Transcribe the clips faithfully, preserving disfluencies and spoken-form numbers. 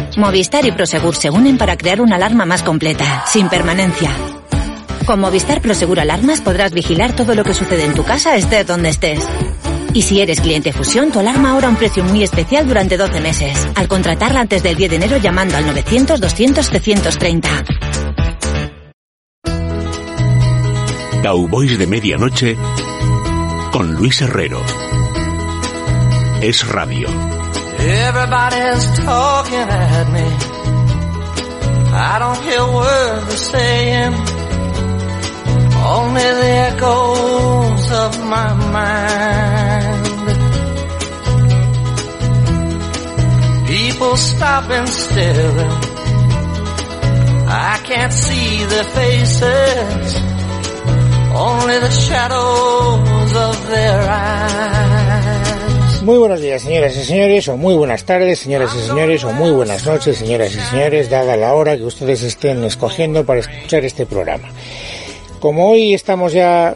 Movistar y Prosegur se unen para crear una alarma más completa, sin permanencia. Con Movistar Prosegur Alarmas podrás vigilar todo lo que sucede en tu casa, estés donde estés. Y si eres cliente Fusión, tu alarma ahora a un precio muy especial durante doce meses. Al contratarla antes del diez de enero llamando al novecientos doscientos setecientos treinta. Cowboys de Medianoche con Luis Herrero. Es Radio. Everybody's talking at me. I don't hear words they're saying. Only the echoes of my mind. People stop and stare. I can't see their faces. Only the shadows of their eyes. Muy buenos días, señoras y señores, o muy buenas tardes, señoras y señores, o muy buenas noches, señoras y señores, dada la hora que ustedes estén escogiendo para escuchar este programa. Como hoy estamos ya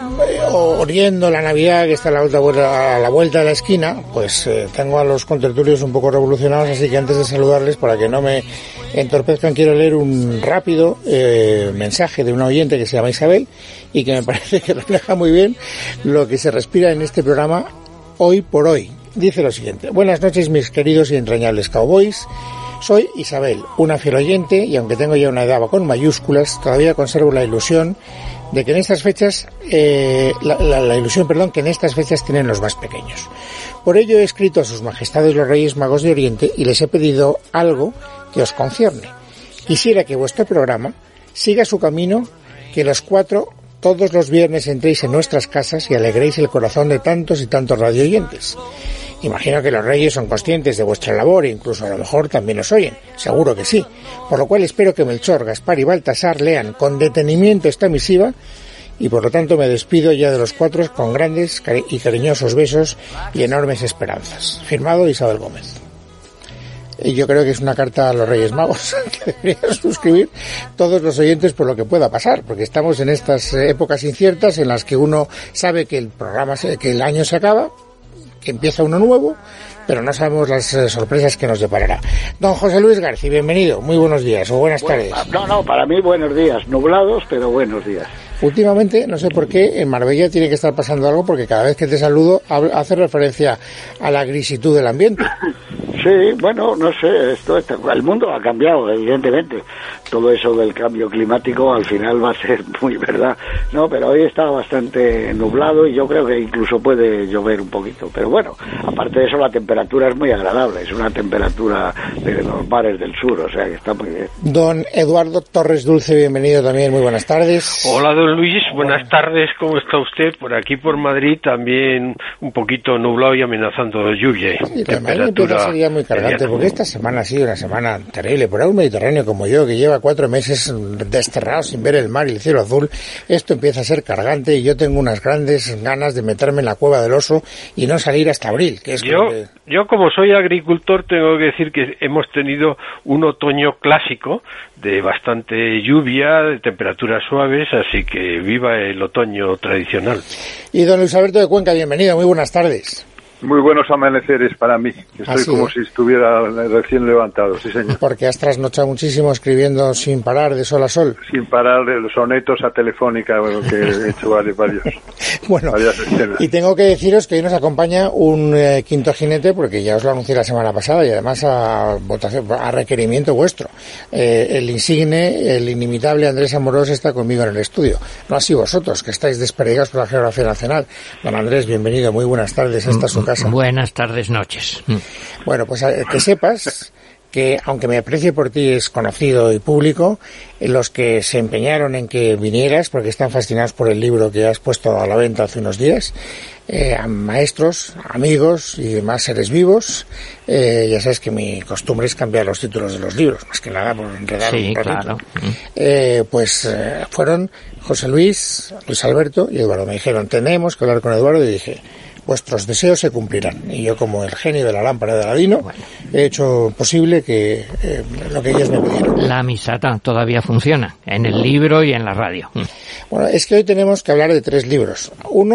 oliendo la Navidad, que está a la, vuelta, a la vuelta de la esquina, pues eh, tengo a los contertulios un poco revolucionados, así que antes de saludarles, para que no me entorpezcan, quiero leer un rápido eh, mensaje de una oyente que se llama Isabel y que me parece que refleja muy bien lo que se respira en este programa hoy por hoy. Dice lo siguiente: buenas noches, mis queridos y entrañables cowboys. Soy Isabel, una fiel oyente, y aunque tengo ya una edad con mayúsculas, todavía conservo la ilusión de que en estas fechas, eh, la, la, la ilusión, perdón, que en estas fechas tienen los más pequeños. Por ello he escrito a sus majestades los Reyes Magos de Oriente y les he pedido algo que os concierne. Quisiera que vuestro programa siga su camino, que los cuatro todos los viernes entréis en nuestras casas y alegréis el corazón de tantos y tantos radioyentes. Imagino que los reyes son conscientes de vuestra labor e incluso a lo mejor también os oyen, seguro que sí, por lo cual espero que Melchor, Gaspar y Baltasar lean con detenimiento esta misiva y por lo tanto me despido ya de los cuatro con grandes y cariñosos besos y enormes esperanzas. Firmado Isabel Gómez. Y yo creo que es una carta a los Reyes Magos que deberían suscribir todos los oyentes por lo que pueda pasar, porque estamos en estas épocas inciertas en las que uno sabe que el programa, que el año se acaba, que empieza uno nuevo, pero no sabemos las eh, sorpresas que nos deparará. Don José Luis García, bienvenido, muy buenos días o buenas bueno, tardes. No, no, para mí buenos días, nublados, pero buenos días. Últimamente, no sé por qué, en Marbella tiene que estar pasando algo, porque cada vez que te saludo hace referencia a la grisitud del ambiente. Sí, bueno, no sé, esto está, el mundo ha cambiado, evidentemente. Todo eso del cambio climático al final va a ser muy verdad, ¿no? Pero hoy está bastante nublado y yo creo que incluso puede llover un poquito. Pero bueno, aparte de eso, la temperatura es muy agradable, es una temperatura de los mares del sur, o sea que está muy bien. Don Eduardo Torres Dulce, bienvenido también, muy buenas tardes. Hola, don Luis, buenas tardes, ¿cómo está usted? Por aquí, por Madrid, también un poquito nublado y amenazando lluvia. Sí, temperatura sería muy cargante, porque esta semana ha sido una semana terrible. Por un Mediterráneo como yo, que lleva cuatro meses desterrado sin ver el mar y el cielo azul, esto empieza a ser cargante y yo tengo unas grandes ganas de meterme en la cueva del oso y no salir hasta abril. Que es yo, que... yo, como soy agricultor, tengo que decir que hemos tenido un otoño clásico de bastante lluvia, de temperaturas suaves, así que viva el otoño tradicional. Y don Luis Alberto de Cuenca, bienvenido, muy buenas tardes. Muy buenos amaneceres para mí. Estoy Así como es. si estuviera recién levantado, sí señor. Porque has trasnochado muchísimo escribiendo sin parar, de sol a sol. Sin parar los sonetos a Telefónica, bueno, que he hecho varios. Bueno, varias escenas. Y tengo que deciros que hoy nos acompaña un eh, quinto jinete, porque ya os lo anuncié la semana pasada y además a votación, a requerimiento vuestro. Eh, el insigne, el inimitable Andrés Amorós está conmigo en el estudio. No así vosotros, que estáis desperdigados por la geografía nacional. Don Andrés, bienvenido, muy buenas tardes, esta es su casa. Buenas tardes, noches. Bueno, pues que sepas que, aunque mi aprecio por ti es conocido y público, los que se empeñaron en que vinieras, porque están fascinados por el libro que has puesto a la venta hace unos días, eh, a maestros, amigos y demás seres vivos, eh, ya sabes que mi costumbre es cambiar los títulos de los libros, más que nada por enredar sí, un ratito. Claro. Eh, pues eh, fueron José Luis, Luis Alberto y Eduardo. Me dijeron, tenemos que hablar con Eduardo, y dije, vuestros deseos se cumplirán. Y yo, como el genio de la lámpara de Aladino, bueno, he hecho posible que eh, lo que ellos me pidieron. La misata todavía funciona, en el libro y en la radio. Bueno, es que hoy tenemos que hablar de tres libros. Uno,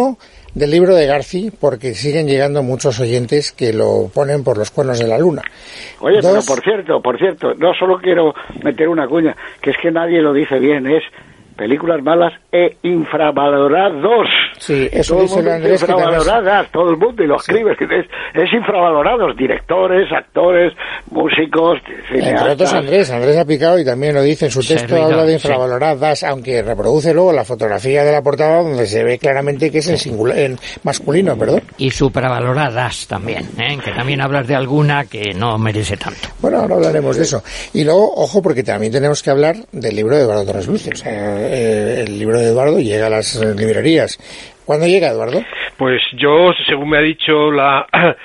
del libro de Garci, porque siguen llegando muchos oyentes que lo ponen por los cuernos de la luna. Oye, Dos... pero por cierto, por cierto, no solo quiero meter una cuña, que es que nadie lo dice bien, es películas malas e infravalorados. Sí, eso todo dice el mundo Andrés. Infravaloradas, que todo el mundo, y lo escribe, sí. es, es infravalorados, directores, actores, músicos, cineastas. Entre otros Andrés, Andrés ha picado y también lo dice en su texto, Servidor, habla de infravaloradas, sí. Aunque reproduce luego la fotografía de la portada donde se ve claramente que es en, singular, en masculino, perdón. Y supravaloradas también, ¿eh? Que también hablas de alguna que no merece tanto. Bueno, ahora hablaremos de eso. Y luego, ojo, porque también tenemos que hablar del libro de Eduardo Torres Luce. O sea, eh, el libro de Eduardo llega a las eh, librerías. ¿Cuándo llega, Eduardo? Pues yo, según me ha dicho la,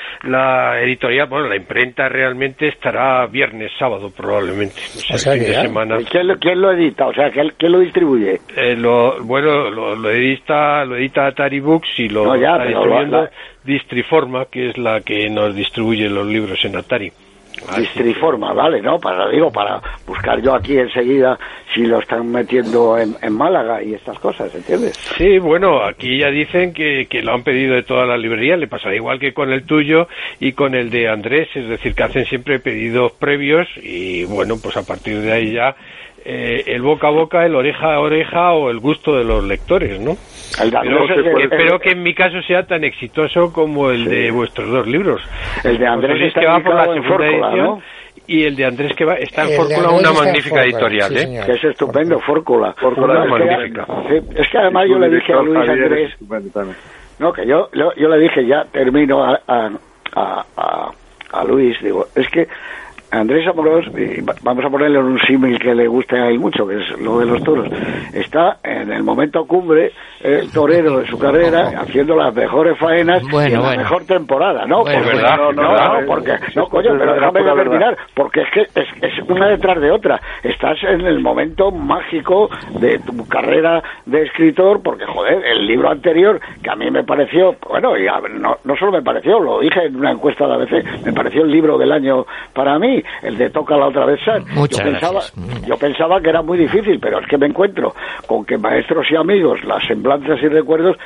la editorial, bueno, la imprenta realmente estará viernes, sábado probablemente. O sea, o sea fin que de ya. semana. ¿Y quién lo, quién lo edita? O sea, ¿quién, quién lo distribuye? Eh, lo, bueno, lo, lo edita lo edita Atari Books y lo No, ya, está pero distribuyendo la- Distriforma, que es la que nos distribuye los libros en Atari. Así Distriforma, vale, ¿no? Para, digo, para buscar yo aquí enseguida si lo están metiendo en, en Málaga y estas cosas, ¿entiendes? Sí, bueno, aquí ya dicen que, que lo han pedido de toda la librería, le pasará igual que con el tuyo y con el de Andrés, es decir, que hacen siempre pedidos previos y bueno, pues a partir de ahí ya eh, el boca a boca, el oreja a oreja o el gusto de los lectores, ¿no? El de Pero Andrés es el- espero el- que en mi caso sea tan exitoso como el Sí. de vuestros dos libros. El de Andrés José Luis, está que va por la editado en segunda Fórcula, edición, ¿no? y el de Andrés que va está en El de Fórcula, Andrés una está en magnífica Fórcula, editorial, sí, ¿eh? señor. Que es estupendo, Fórcula. Fórcula Una es Es que- magnífica. sí, es que además yo le dije a Luis Andrés, Bueno, también. no, que yo, yo, yo le dije, ya termino a, a, a, a, a Luis, digo, es que Andrés Amorós, y va- vamos a ponerle un símil que le guste a él mucho, que es lo de los toros, está en el momento cumbre, el torero de su carrera, haciendo las mejores faenas Bueno, y en la bueno. mejor temporada, ¿no? Bueno, Porque- ¿verdad? no, no, ¿verdad? no, porque, Sí, no, sí, coño, sí, pero es déjame pura verdad. terminar, porque es que es, es una detrás de otra. Estás en el momento mágico de tu carrera de escritor, porque, joder, el libro anterior, que a mí me pareció, bueno, y a- no, no solo me pareció, lo dije en una encuesta de A B C, me pareció el libro del año para mí, el de Toca la otra vez Sar. Muchas yo pensaba, gracias. yo pensaba que era muy difícil, pero es que me encuentro con que Maestros y Amigos, las semblanzas y recuerdos,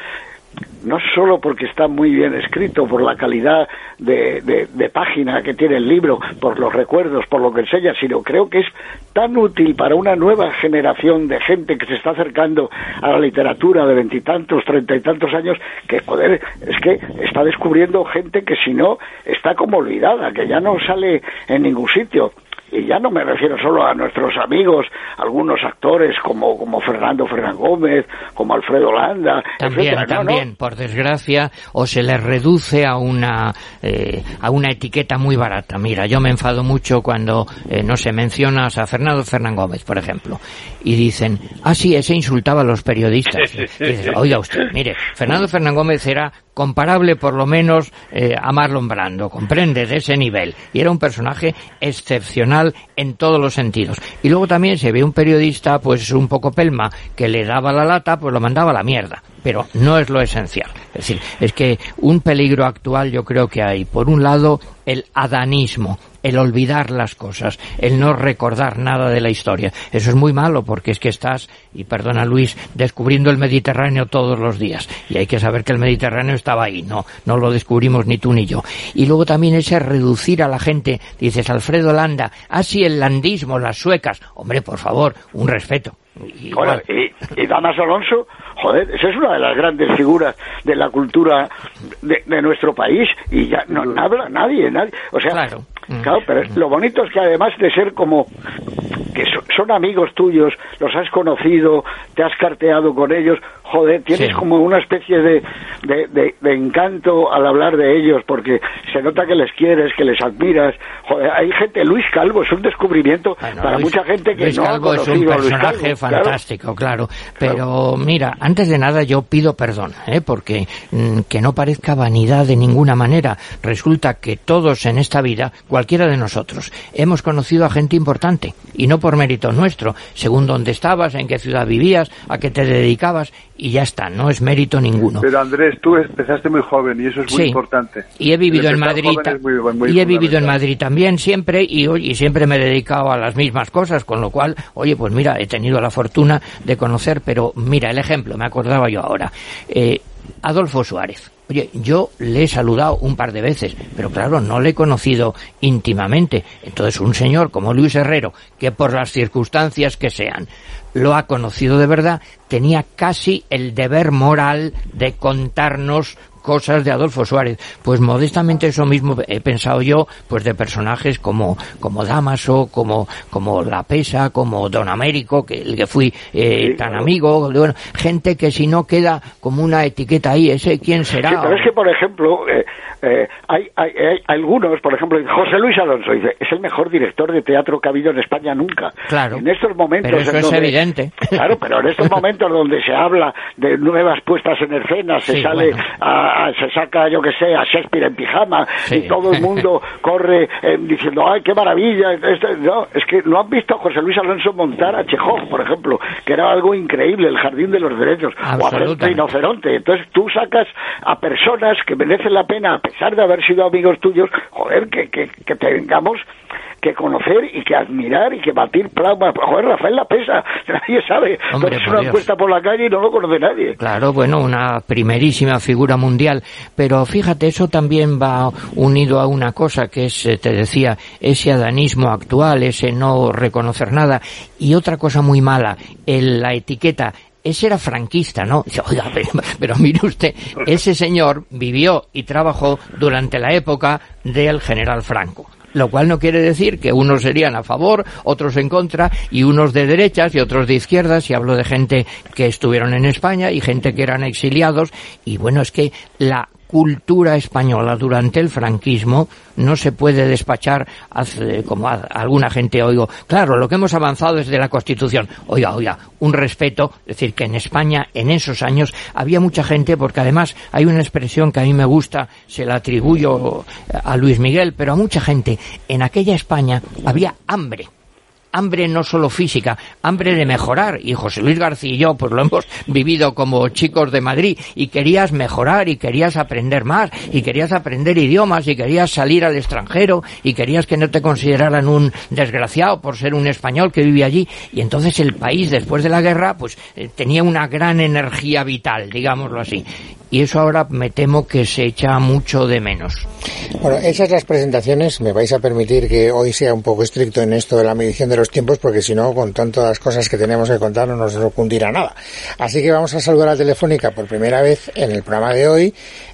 no solo porque está muy bien escrito, por la calidad de, de, de página que tiene el libro, por los recuerdos, por lo que enseña, sino creo que es tan útil para una nueva generación de gente que se está acercando a la literatura de veintitantos, treinta y tantos años, que, joder, es que está descubriendo gente que si no está como olvidada, que ya no sale en ningún sitio. Y ya no me refiero solo a nuestros amigos, algunos actores como, como Fernando Fernán Gómez, como Alfredo Landa, También, etcétera. No, no. también, por desgracia, o se les reduce a una eh, a una etiqueta muy barata. Mira, yo me enfado mucho cuando, eh, no sé, mencionas a Fernando Fernán Gómez, por ejemplo, y dicen, ah, sí, ese insultaba a los periodistas. Y dices, oiga usted, mire, Fernando Fernán Gómez era comparable, por lo menos, eh, a Marlon Brando, comprende, de ese nivel. Y era un personaje excepcional en todos los sentidos. Y luego también se ve un periodista, pues un poco pelma, que le daba la lata, pues lo mandaba a la mierda. Pero no es lo esencial. Es decir, es que un peligro actual yo creo que hay, por un lado, el adanismo, el olvidar las cosas, el no recordar nada de la historia. Eso es muy malo porque es que estás, y perdona Luis, descubriendo el Mediterráneo todos los días. Y hay que saber que el Mediterráneo estaba ahí, no, no lo descubrimos ni tú ni yo. Y luego también ese reducir a la gente, dices Alfredo Landa, así el landismo, las suecas. Hombre, por favor, un respeto. Bueno, y, y Damas Alonso, joder, esa es una de las grandes figuras de la cultura de, de nuestro país y ya no, no habla nadie, nadie. O sea, Claro. claro, pero lo bonito es que además de ser como que so- son amigos tuyos, los has conocido, te has carteado con ellos, joder, tienes Sí. como una especie de, de, de, de encanto al hablar de ellos, porque se nota que les quieres, que les admiras. Joder, hay gente, Luis Calvo es un descubrimiento Bueno, para Luis- mucha gente que Luis no Calvo ha es conocido un a Luis personaje Calvo, claro. fantástico, claro. Pero mira, antes de nada yo pido perdón, ¿eh? porque mm, que no parezca vanidad de ninguna manera. Resulta que todos en esta vida, cualquiera de nosotros, hemos conocido a gente importante y no por mérito nuestro, según dónde estabas, en qué ciudad vivías, a qué te dedicabas y ya está, no es mérito ninguno. Pero Andrés, tú empezaste muy joven y eso es muy Sí. importante. Y he vivido El en empezar Madrid joven es muy- muy y he vivido en fundamental. Madrid también siempre y, oye, y siempre me he dedicado a las mismas cosas, con lo cual, oye, pues mira, he tenido la fortuna de conocer, pero mira, el ejemplo, me acordaba yo ahora. Eh, Adolfo Suárez. Oye, yo le he saludado un par de veces, pero claro, no le he conocido íntimamente. Entonces, un señor como Luis Herrero, que por las circunstancias que sean, lo ha conocido de verdad, tenía casi el deber moral de contarnos cosas de Adolfo Suárez. Pues modestamente eso mismo he pensado yo, pues de personajes como como Dámaso, como como La Pesa, como Don Américo, que el que fui eh, sí, tan claro. amigo, bueno, gente que si no queda como una etiqueta ahí, ese quién será. Sí, pero es que, por ejemplo, eh, eh, hay, hay, hay algunos, por ejemplo, José Luis Alonso dice, es el mejor director de teatro que ha habido en España nunca. Claro. En estos momentos... Pero eso en es donde, evidente. Claro, pero en estos momentos donde se habla de nuevas puestas en escena, se sí, sale bueno. a, a, se saca, yo que sé, a Shakespeare en pijama, sí. y todo el mundo corre eh, diciendo, ¡ay, qué maravilla! Este, no, es que no han visto a José Luis Alonso montar a Chekhov, por ejemplo, que era algo increíble, el Jardín de los Derechos, o a Frente Rinoceronte. Entonces tú sacas a personas que merecen la pena, a pesar de haber sido amigos tuyos, joder, que, que, que tengamos que conocer y que admirar y que batir plasma. Joder, Rafael La Pesa, nadie sabe. Hombre, es una encuesta por la calle y no lo conoce nadie. Claro, bueno, una primerísima figura mundial. Pero fíjate, eso también va unido a una cosa que es, te decía, ese adanismo actual, ese no reconocer nada. Y otra cosa muy mala, el, la etiqueta. Ese era franquista, ¿no? Dice, oiga, pero, pero mire usted, ese señor vivió y trabajó durante la época del general Franco. Lo cual no quiere decir que unos serían a favor, otros en contra, y unos de derechas y otros de izquierdas, y hablo de gente que estuvieron en España y gente que eran exiliados, y bueno, es que la cultura española durante el franquismo no se puede despachar hace, como a, a alguna gente oigo, claro, lo que hemos avanzado es de la Constitución. Oiga, oiga, un respeto, es decir, que en España en esos años había mucha gente, porque además hay una expresión que a mí me gusta, se la atribuyo a Luis Miguel, pero a mucha gente, en aquella España había hambre. Hambre no solo física, hambre de mejorar, y José Luis García y yo pues lo hemos vivido como chicos de Madrid, y querías mejorar y querías aprender más y querías aprender idiomas y querías salir al extranjero y querías que no te consideraran un desgraciado por ser un español que vive allí, y entonces el país después de la guerra pues eh, tenía una gran energía vital, digámoslo así, y eso ahora me temo que se echa mucho de menos. Bueno, hechas las presentaciones, me vais a permitir que hoy sea un poco estricto en esto de la medición de los tiempos, porque si no, con tantas cosas que tenemos que contar no nos cundirá nada. Así que vamos a saludar a Telefónica por primera vez en el programa de hoy,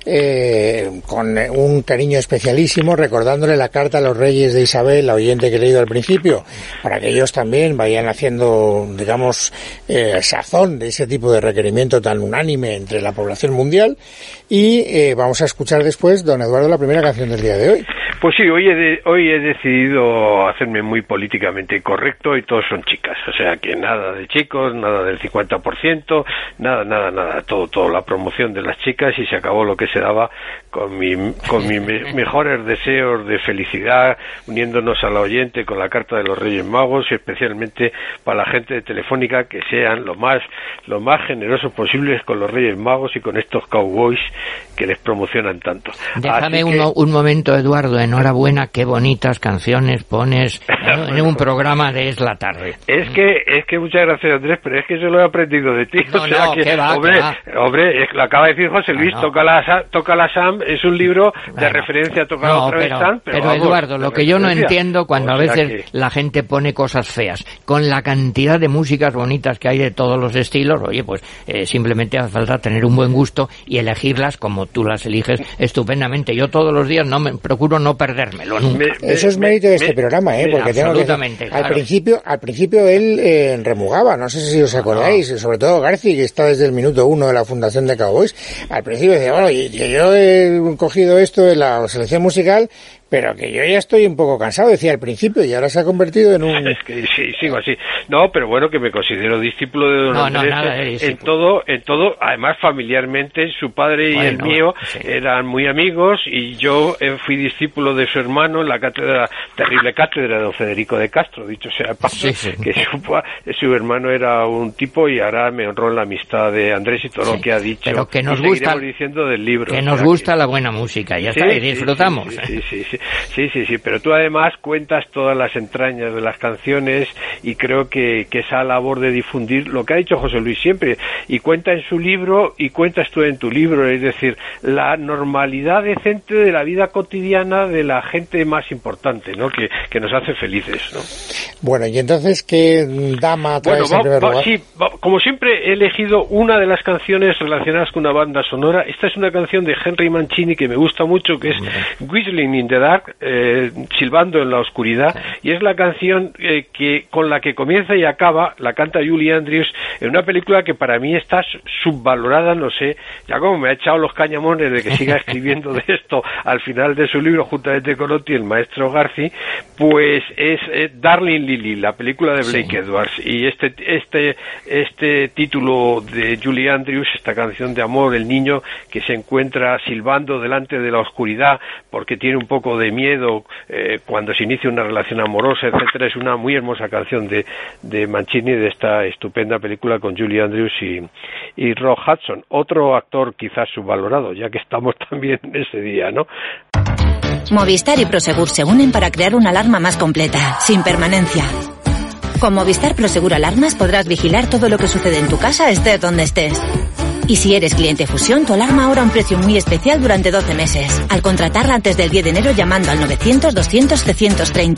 eh, con un cariño especialísimo, recordándole la carta a los Reyes de Isabel, la oyente que he leído al principio, para que ellos también vayan haciendo, digamos, eh, sazón de ese tipo de requerimiento tan unánime entre la población mundial. Y eh, vamos a escuchar después, don Eduardo, la primera canción del día de hoy. Pues sí, hoy he, de, hoy he decidido hacerme muy políticamente correcto, y todos son chicas, o sea que nada de chicos, nada del cincuenta por ciento, nada, nada, nada, todo, todo la promoción de las chicas, y se acabó lo que se daba con, mi, con mis me, mejores deseos de felicidad, uniéndonos a la oyente con la carta de los Reyes Magos, y especialmente para la gente de Telefónica, que sean lo más, lo más generosos posibles con los Reyes Magos y con estos cowboys que les promocionan tanto. Déjame que... un, un momento, Eduardo, enhorabuena, qué bonitas canciones pones ¿no? en un programa de Es la Tarde. Es que, es que muchas gracias, Andrés, pero es que eso lo he aprendido de ti. No, o sea no, que, ¿qué va, hombre, qué va? hombre, es, lo acaba de decir José Luis, no, no. toca la toca la Sam, es un libro de bueno, referencia, toca no, otra pero, vez Sam, pero, pero vamos, Eduardo, lo que yo no entiendo cuando o a sea veces que... la gente pone cosas feas, con la cantidad de músicas bonitas que hay de todos los estilos, oye, pues eh, simplemente hace falta tener un buen gusto y elegirlas como tú las eliges estupendamente. Yo todos los días no me procuro no perdérmelo nunca. Me, me, Eso es mérito de este me, programa, ¿eh? Porque tengo que, claro. al principio, al principio él eh, remugaba, no sé si os acordáis, no. sobre todo Garci, que está desde el minuto uno de la fundación de Cowboys. Al principio decía, bueno, y, y yo he cogido esto de la selección musical, pero que yo ya estoy un poco cansado, decía al principio, y ahora se ha convertido en un... Es que sí, sigo así. No, pero bueno, que me considero discípulo de don no, Andrés no, nada, en, en todo, en todo, además familiarmente, su padre y bueno, el mío sí. eran muy amigos, y yo eh, fui discípulo de su hermano en la cátedra, terrible cátedra de don Federico de Castro, dicho sea de paso, sí, sí. que su, su hermano era un tipo, y ahora me honró en la amistad de Andrés y todo sí. lo que ha dicho. Pero que nos y gusta, diciendo del libro. que nos gusta que... la buena música, ya sí, está, y disfrutamos. Sí, sí, sí, sí, sí, sí, sí, sí, pero tú además cuentas todas las entrañas de las canciones y creo que, que esa labor de difundir lo que ha dicho José Luis siempre, y cuenta en su libro y cuentas tú en tu libro, es decir, la normalidad decente de la vida cotidiana de la gente más importante, ¿no? Que, que nos hace felices, ¿no? Bueno, y entonces, ¿qué dama traes bueno, en primer va, lugar? va, sí, va, como siempre he elegido una de las canciones relacionadas con una banda sonora. Esta es una canción de Henry Mancini que me gusta mucho, que es Whistling in the Dark, eh, silbando en la oscuridad, y es la canción eh, que con la que comienza y acaba, la canta Julie Andrews, en una película que para mí está subvalorada, no sé, ya como me ha echado los cañamones de que siga escribiendo de esto al final de su libro, juntamente con Otti, el maestro Garci, pues es eh, Darling Lily, la película de Blake sí. Edwards, y este, este, este título de Julie Andrews, esta canción de amor, el niño que se encuentra silbando delante de la oscuridad porque tiene un poco de miedo eh, cuando se inicia una relación amorosa, etcétera, es una muy hermosa canción de, de Mancini, de esta estupenda película con Julie Andrews y, y Rock Hudson, otro actor quizás subvalorado, ya que estamos también en ese día, ¿no? Movistar y Prosegur se unen para crear una alarma más completa, sin permanencia. Con Movistar Prosegur Alarmas podrás vigilar todo lo que sucede en tu casa, estés donde estés. Y si eres cliente Fusión, tu alarma ahora a un precio muy especial durante doce meses, al contratarla antes del diez de enero llamando al novecientos doscientos trescientos treinta.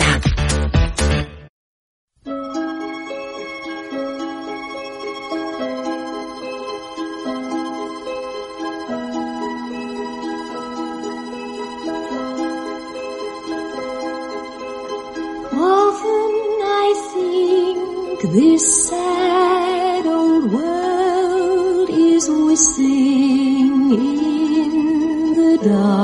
This sad old world is whistling in the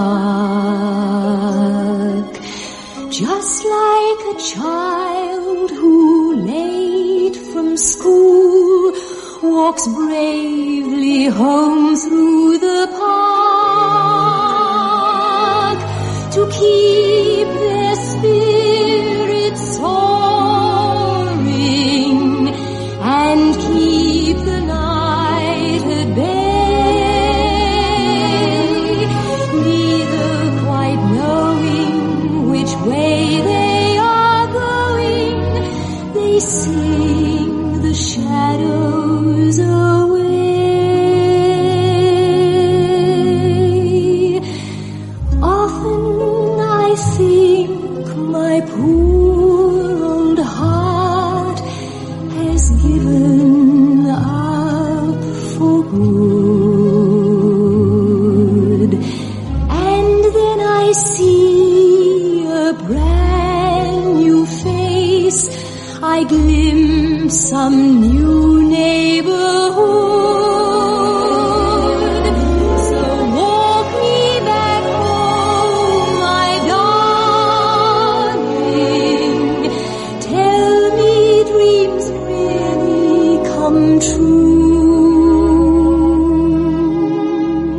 dark, just like a child who late from school walks bravely home through the park to keep their spirits soaring and keep the night at bay, neither quite knowing which way they are going, they sing the shadows away. Often I think my poor old heart has given up for good, and then I see a brand new face, I glimpse some new neighborhood. So walk me back home, my darling, tell me dreams really come true.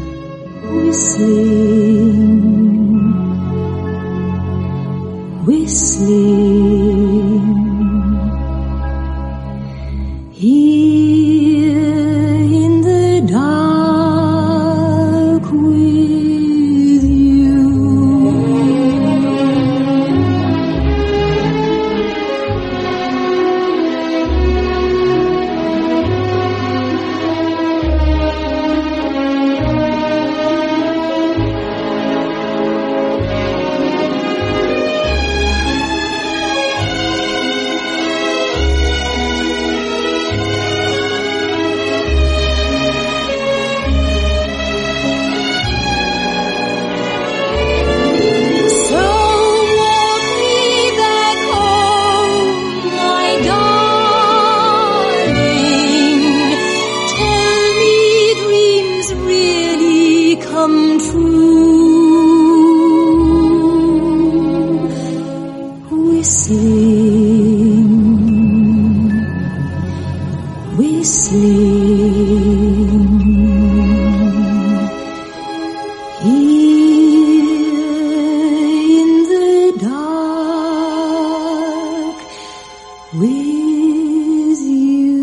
Whistling, whistling, here in the dark with you. So walk me back home, my darling, tell me dreams really come true. Whistling, whistling, here in the dark with you.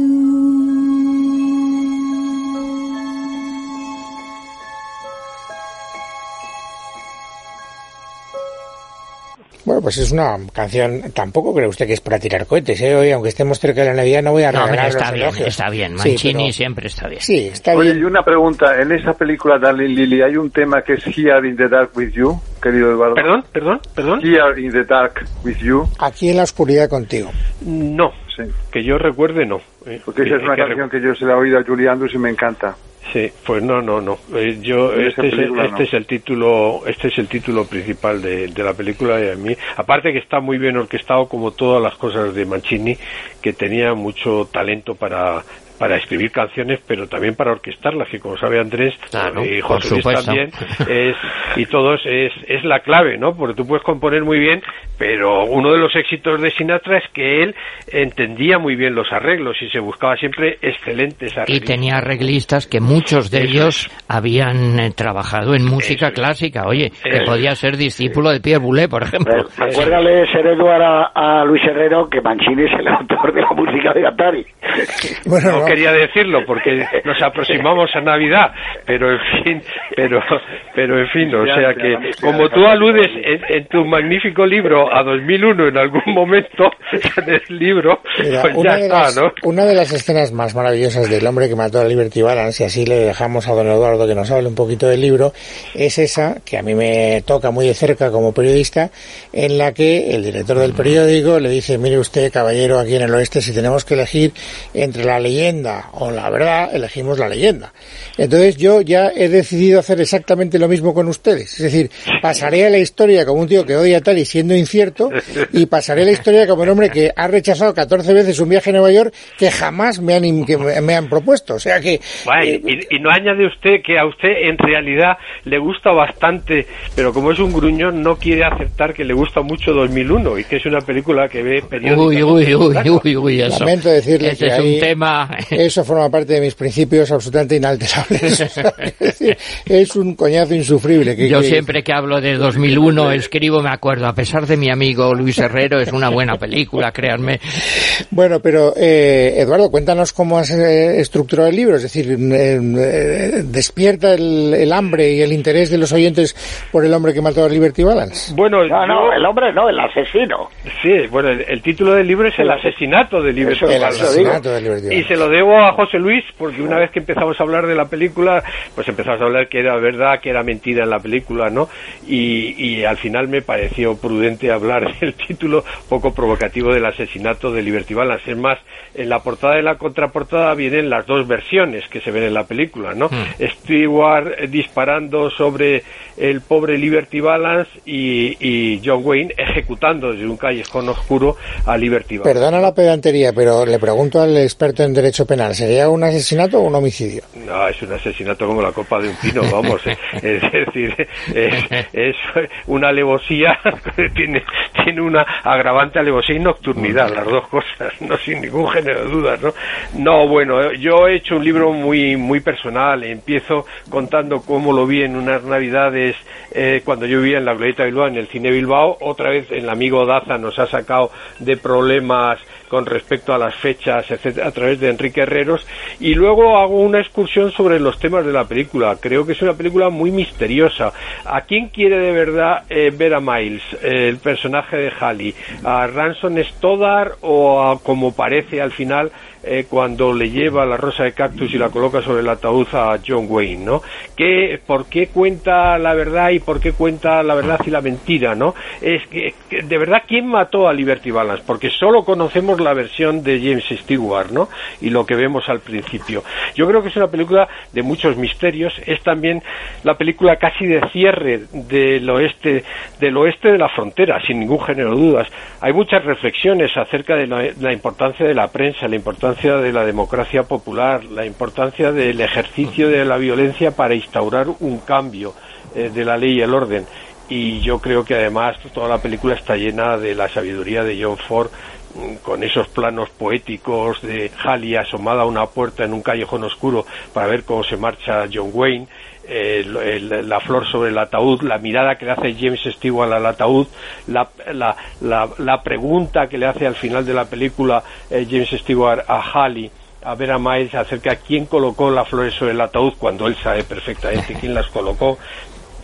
Bueno, pues es una canción, tampoco cree usted que es para tirar cohetes, ¿eh? Hoy, aunque estemos cerca de la Navidad, no voy a No, regalar está los bien, elogios. está bien. Sí, Mancini pero- siempre está bien. Sí, está Oye, bien. y una pregunta, en esa película Darling Lily hay un tema que es Here in the Dark with You, querido Eduardo. Perdón, perdón, perdón. Here in the Dark with You. Aquí en la oscuridad contigo. No, Sí. que yo recuerde no. Eh, Porque esa es que- una que canción recu- que yo se la he oído a Julie Andrews y me encanta. Sí, pues no, no, no. Eh, yo En esa este es, el, película, este no. es el título, este es el título principal de, de la película y a mí, aparte que está muy bien orquestado como todas las cosas de Mancini, que tenía mucho talento para para escribir canciones, pero también para orquestarlas, que como sabe Andrés Claro, y por José Luis supuesto. también, es, y todos es, es la clave, ¿no? Porque tú puedes componer muy bien, pero uno de los éxitos de Sinatra es que él entendía muy bien los arreglos y se buscaba siempre excelentes Y arreglos. tenía arreglistas que muchos de Eso ellos es. habían eh, trabajado en música Eso es. clásica. Oye, que Eso podía ser discípulo de Pierre Boulez, por ejemplo. Re- Recuérdale, ser Eduard, a, a Luis Herrero, que Mancini es el autor de la música de Atari. Bueno, No no. quería decirlo porque nos aproximamos a Navidad, pero en fin, pero pero en fin, o sea que como tú aludes en, en tu magnífico libro a dos mil uno en algún momento del libro, Mira, pues una, ya de está, las, ¿no? una de las escenas más maravillosas del hombre que mató a Liberty Balance, y así le dejamos a don Eduardo que nos hable un poquito del libro, es esa, que a mí me toca muy de cerca como periodista, en la que el director del periódico le dice, mire usted, caballero, aquí en el oeste, si tenemos que elegir entre la leyenda o la verdad, elegimos la leyenda. Entonces yo ya he decidido hacer exactamente lo mismo con ustedes. Es decir, pasaré a la historia como un tío que odia a Atari siendo incierto, y pasaré a la historia como un hombre que ha rechazado catorce veces un viaje a Nueva York que jamás me han, im- que me, me han propuesto. O sea que... Guay, eh, y, y no añade usted que a usted en realidad le gusta bastante, pero como es un gruñón no quiere aceptar que le gusta mucho dos mil uno y que es una película que ve periódicamente. Uy, uy, uy, uy, uy, eso. Lamento decirle Ese que es ahí un tema... eso forma parte de mis principios absolutamente inalterables. Es decir, es un coñazo insufrible. Que, Yo que- siempre que hablo de dos mil uno escribo, me acuerdo, a pesar de mi amigo Luis Herrero, es una buena película, créanme. Bueno, pero eh, Eduardo, cuéntanos cómo has eh, estructurado el libro. Es decir, eh, eh, despierta el, el hambre y el interés de los oyentes por el hombre que mató a Liberty Balance. Bueno, No, no, yo- el hombre no, el asesino. sí, bueno, el, el título del libro es El asesinato de Liberty Eso, El Balance. asesinato de Liberty Y Balance. se lo debo a José Luis porque una vez que empezamos a hablar de la película, pues empezamos a hablar que era verdad, que era mentira en la película, ¿no? Y, y al final me pareció prudente hablar del título poco provocativo del asesinato de Liberty Balance. Es más, en la portada y la contraportada vienen las dos versiones que se ven en la película, ¿no? Mm. Stewart eh, disparando sobre el pobre Liberty Balance y, y John Wayne ejecutando desde un callejón oscuro a Liberty Balance. Perdona la pedantería, pero le pregunto al experto en derecho penal, ¿sería un asesinato o un homicidio? No, es un asesinato como la copa de un pino, vamos. eh, Es decir, es, es una alevosía, tiene, tiene una agravante alevosía y nocturnidad, las dos cosas, no sin ningún género de dudas, ¿no? No, bueno, yo he hecho un libro muy muy personal, empiezo contando cómo lo vi en unas navidades eh, cuando yo vivía en la Glorieta Bilbao, en el Cine Bilbao, otra vez el amigo Daza nos ha sacado de problemas con respecto a las fechas, etcétera, a través de Enrique Herreros, y luego hago una excursión sobre los temas de la película. Creo que es una película muy misteriosa. ¿A quién quiere de verdad eh, ver a Miles, eh, el personaje de Halley? ¿A Ransom Stoddard o a, como parece al final, eh, cuando le lleva la rosa de cactus y la coloca sobre el ataúd a John Wayne, ¿no? ¿Qué, ¿Por qué cuenta la verdad y por qué cuenta la verdad y la mentira, ¿no? Es que, que de verdad, ¿quién mató a Liberty Balance? Porque solo conocemos la versión de James Stewart, ¿no? Y lo que vemos al principio. Yo creo que es una película de muchos misterios. Es también la película casi de cierre del oeste, del oeste de la frontera, sin ningún género de dudas. Hay muchas reflexiones acerca de la, la importancia de la prensa, la importancia de la democracia popular, la importancia del ejercicio de la violencia para instaurar un cambio eh, de la ley y el orden. Y yo creo que además toda la película está llena de la sabiduría de John Ford, con esos planos poéticos de Halley asomada a una puerta en un callejón oscuro para ver cómo se marcha John Wayne, eh, el, la flor sobre el ataúd, la mirada que le hace James Stewart al ataúd, la, la, la, la pregunta que le hace al final de la película eh, James Stewart a Halley, a ver a Miles acerca de quién colocó las flores sobre el ataúd cuando él sabe perfectamente quién las colocó.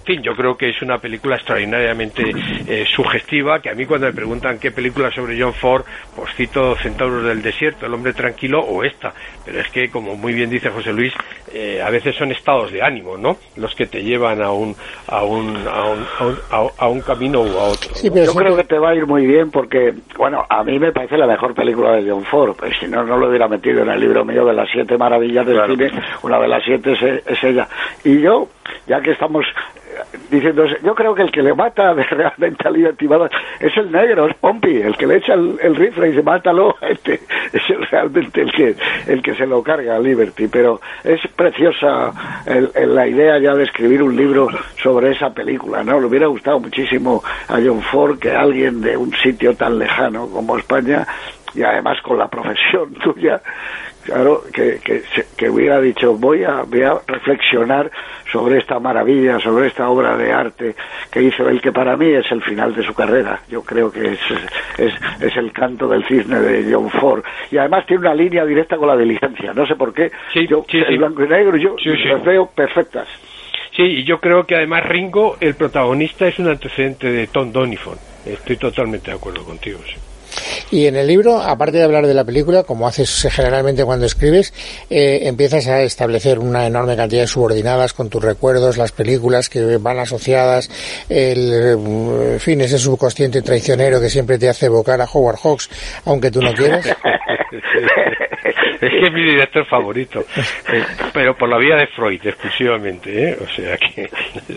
fin, yo creo que es una película extraordinariamente eh, sugestiva, que a mí cuando me preguntan qué película sobre John Ford, pues cito Centauros del Desierto, El hombre tranquilo o esta, pero es que, como muy bien dice José Luis, eh, a veces son estados de ánimo, ¿no?, los que te llevan a un a un a un, a un, a, a un camino u a otro, ¿no? Sí, pero yo creo que te va a ir muy bien porque, bueno, a mí me parece la mejor película de John Ford, pues si no, no lo hubiera metido en el libro mío de las siete maravillas del claro. cine, una de las siete es, es ella. Y yo, ya que estamos diciendo, yo creo que el que le mata de realmente a Liberty Balance es el negro, es Pompey, el que le echa el, el rifle y se mátalo, este, es realmente el que el que se lo carga a Liberty, pero es preciosa el, el, la idea ya de escribir un libro sobre esa película, ¿no? Le hubiera gustado muchísimo a John Ford que alguien de un sitio tan lejano como España, y además con la profesión tuya, claro, que, que, que hubiera dicho, voy a, voy a reflexionar sobre esta maravilla, sobre esta obra de arte que hizo él, que para mí es el final de su carrera. Yo creo que es, es, es el canto del cisne de John Ford. Y además tiene una línea directa con la diligencia. No sé por qué. Sí, yo, sí, el sí. blanco y negro, yo sí, sí. las veo perfectas. Sí, y yo creo que además Ringo, el protagonista, es un antecedente de Tom Doniphan. Estoy totalmente de acuerdo contigo, sí. Y en el libro, aparte de hablar de la película, como haces generalmente cuando escribes, eh, empiezas a establecer una enorme cantidad de subordinadas con tus recuerdos, las películas que van asociadas, el, en fin, ese subconsciente traicionero que siempre te hace evocar a Howard Hawks, aunque tú no quieras. Es que es mi director favorito, eh, pero por la vía de Freud exclusivamente, ¿eh? O sea que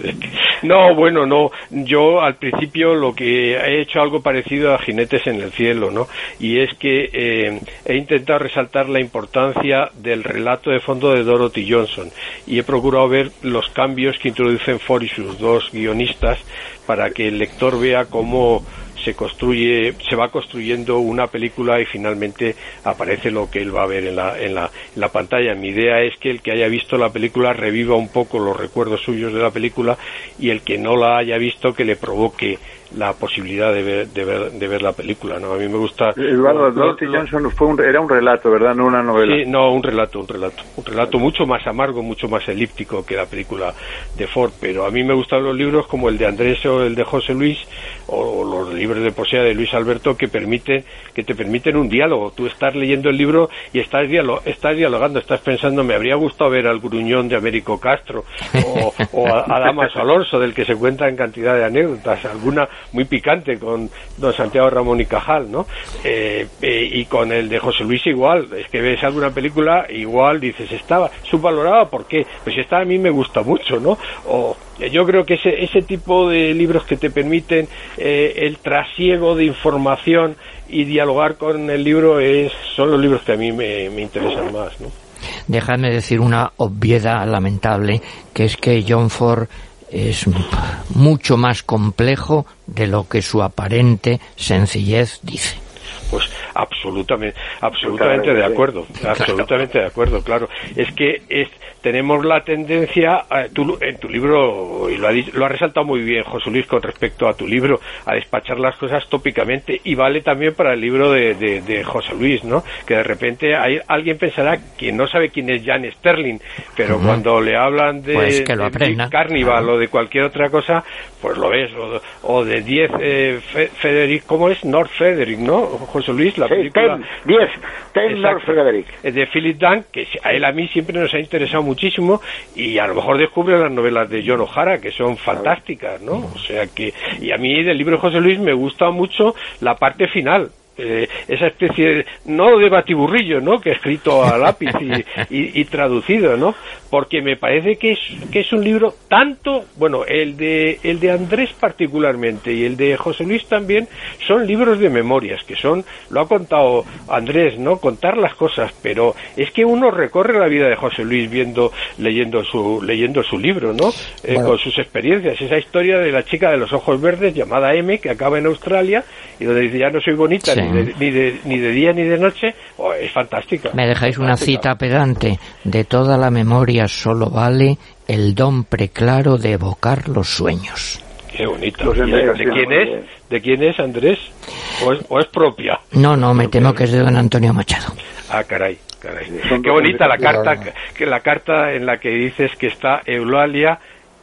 no, bueno, no, yo al principio lo que he hecho algo parecido a Jinetes en el cielo, ¿no? Y es que eh, he intentado resaltar la importancia del relato de fondo de Dorothy Johnson y he procurado ver los cambios que introducen Ford y sus dos guionistas para que el lector vea cómo se construye, se va construyendo una película y finalmente aparece lo que él va a ver en la, en la, en la pantalla. Mi idea es que el que haya visto la película reviva un poco los recuerdos suyos de la película y el que no la haya visto que le provoque la posibilidad de ver, de ver, de ver la película, ¿no? A mí me gusta... Eduardo, Dorothy Johnson fue un, era un relato, ¿verdad? No una novela. Sí, no, un relato, un relato. Un relato mucho más amargo, mucho más elíptico que la película de Ford, pero a mí me gustan los libros como el de Andrés o el de José Luis, o los libros de poesía de Luis Alberto que permiten, que te permiten un diálogo. Tú estás leyendo el libro y estás, dialo- estás dialogando, estás pensando, me habría gustado ver al gruñón de Américo Castro, o, o a, a Damaso Alonso, del que se cuenta en cantidad de anécdotas, alguna muy picante con don Santiago Ramón y Cajal, ¿no? Eh, eh, y con el de José Luis igual, es que ves alguna película igual dices, estaba subvalorada, ¿por qué? Pues esta a mí me gusta mucho, ¿no? O yo creo que ese ese tipo de libros que te permiten eh, el trasiego de información y dialogar con el libro es son los libros que a mí me, me interesan más, ¿no? Déjame decir una obviedad lamentable, que es que John Ford es mucho más complejo de lo que su aparente sencillez dice. Pues absolutamente, absolutamente de acuerdo, absolutamente de acuerdo, claro. Es que es, tenemos la tendencia, eh, tú, en tu libro, y lo ha, lo ha resaltado muy bien José Luis con respecto a tu libro, a despachar las cosas tópicamente, y vale también para el libro de, de, de José Luis, ¿no? Que de repente hay, alguien pensará que no sabe quién es Jan Sterling, pero uh-huh. cuando le hablan de, pues que lo de Carnival uh-huh. o de cualquier otra cosa, pues lo ves, o, o de diez, eh, Fe, Frederick, ¿cómo es? North Frederick, ¿no? José Luis, la sí, película... diez, ten North Frederick. De Philip Dunn, que a él a mí siempre nos ha interesado muchísimo, y a lo mejor descubre las novelas de John O'Hara, que son fantásticas, ¿no? O sea que... Y a mí del libro de José Luis me gusta mucho la parte final, Eh, esa especie de, no de batiburrillo, ¿no? Que he escrito a lápiz y, y, y traducido, ¿no? Porque me parece que es que es un libro tanto, bueno, el de el de Andrés particularmente y el de José Luis también son libros de memorias, que son, lo ha contado Andrés, ¿no? Contar las cosas, pero es que uno recorre la vida de José Luis viendo, leyendo su leyendo su libro, ¿no? Eh, bueno. Con sus experiencias, esa historia de la chica de los ojos verdes llamada M, que acaba en Australia y donde dice, ya no soy bonita, sí. Ni de, ni, de, ni de día ni de noche, oh, es fantástica. Me dejáis fantástica. Una cita pedante: de toda la memoria solo vale el don preclaro de evocar los sueños. Qué bonito. ¿De, ¿De quién es? ¿De quién es, Andrés? ¿O es, o es propia? No, no, me temo que es de don Antonio Machado. Ah, caray, caray. Qué bonita la carta, que la carta en la que dices que está Eulalia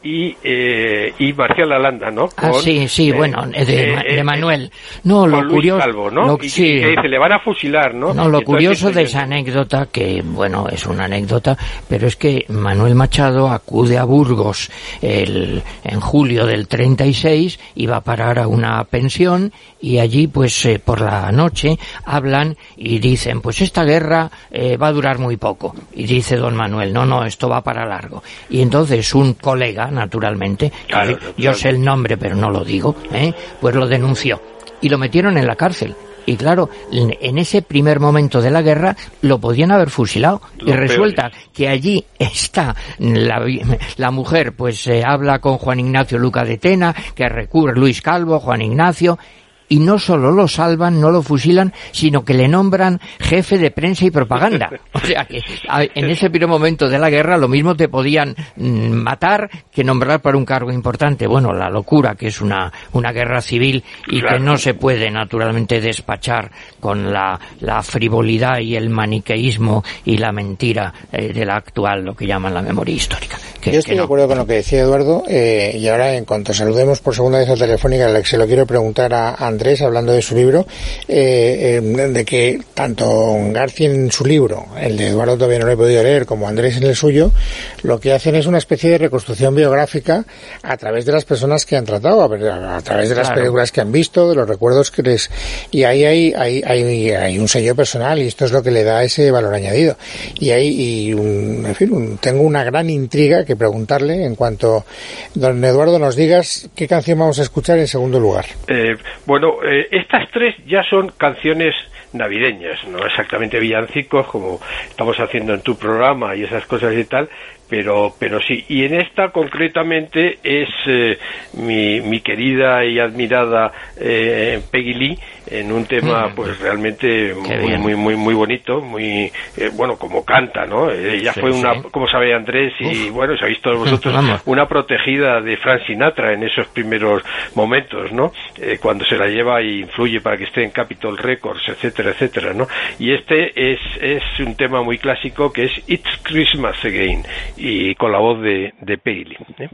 y eh, y Marcial Alanda, ¿no? Con, ah, sí, sí, eh, bueno, de, eh, de Manuel. No, lo con curioso... Luis Calvo, ¿no? Lo, y, sí. y que dice, le van a fusilar, ¿no? No, lo Entonces, curioso de yo... esa anécdota, que, bueno, es una anécdota, pero es que Manuel Machado acude a Burgos el, en julio del treinta y seis y va a parar a una pensión, y allí, pues, eh, por la noche hablan y dicen, pues esta guerra eh, va a durar muy poco. Y dice don Manuel, no, no, esto va para largo. Y entonces un colega, naturalmente, claro, que yo sé el nombre pero no lo digo, ¿eh? pues lo denunció y lo metieron en la cárcel. Y claro, en ese primer momento de la guerra lo podían haber fusilado. Lo y resulta peor. que allí está la, la mujer, pues eh, habla con Juan Ignacio Luca de Tena, que recurre Luis Calvo, Juan Ignacio... Y no solo lo salvan, no lo fusilan, sino que le nombran jefe de prensa y propaganda. O sea que en ese primer momento de la guerra lo mismo te podían matar que nombrar para un cargo importante. Bueno, la locura, que es una, una guerra civil y claro. que no se puede naturalmente despachar con la, la frivolidad y el maniqueísmo y la mentira eh, de la actual, lo que llaman la memoria histórica. Que, Yo estoy que no. de acuerdo con lo que decía Eduardo, eh, y ahora en cuanto saludemos por segunda vez a Telefónica, se lo quiero preguntar a Andrés, hablando de su libro, eh, eh, de que tanto García en su libro, el de Eduardo todavía no lo he podido leer, como Andrés en el suyo, lo que hacen es una especie de reconstrucción biográfica a través de las personas que han tratado, a, a través de las claro. películas que han visto, de los recuerdos que les... Y ahí hay, hay, hay, hay un sello personal, y esto es lo que le da ese valor añadido. Y ahí, y un, en fin, un, tengo una gran intriga que preguntarle en cuanto, don Eduardo, nos digas qué canción vamos a escuchar en segundo lugar. Eh, bueno, eh, estas tres ya son canciones navideñas, no exactamente villancicos como estamos haciendo en tu programa y esas cosas y tal, pero pero sí. Y en esta concretamente es eh, mi, mi querida y admirada eh, Peggy Lee, en un tema pues realmente muy, muy muy muy bonito, muy eh, bueno, como canta, ¿no? Ella sí, fue una, sí. como sabe Andrés, y Uf. bueno, sabéis todos vosotros, una protegida de Frank Sinatra en esos primeros momentos, ¿no? Eh, cuando se la lleva y influye para que esté en Capitol Records, etcétera, etcétera, ¿no? Y este es es un tema muy clásico, que es It's Christmas Again, y con la voz de, de Peggy Lee, ¿eh?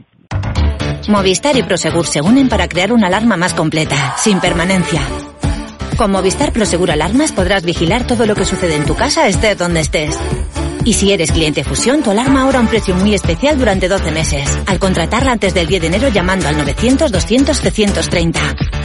Movistar y Prosegur se unen para crear una alarma más completa, sin permanencia. Con Movistar Prosegur Alarmas podrás vigilar todo lo que sucede en tu casa, estés donde estés. Y si eres cliente Fusión, tu alarma ahora a un precio muy especial durante doce meses, al contratarla antes del diez de enero llamando al novecientos doscientos trescientos treinta.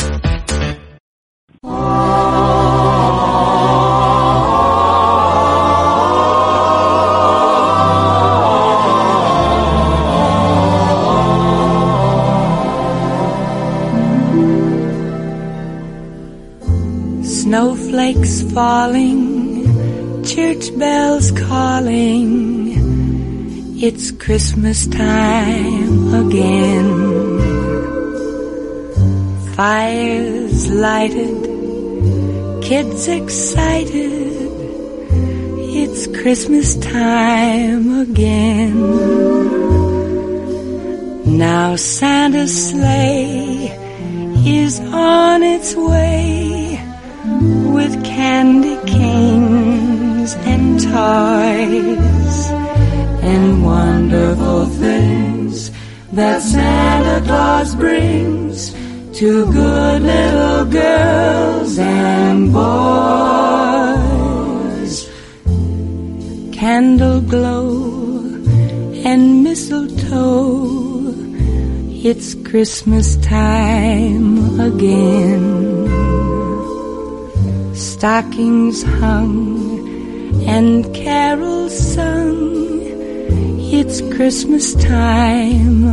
Snowflakes falling, church bells calling, it's Christmas time again. Fires lighted, kids excited, it's Christmas time again. Now Santa's sleigh is on its way, with candy canes and toys and wonderful things that Santa Claus brings to good little girls and boys. Candle glow and mistletoe, it's Christmas time again. Stockings hung and carols sung, it's Christmas time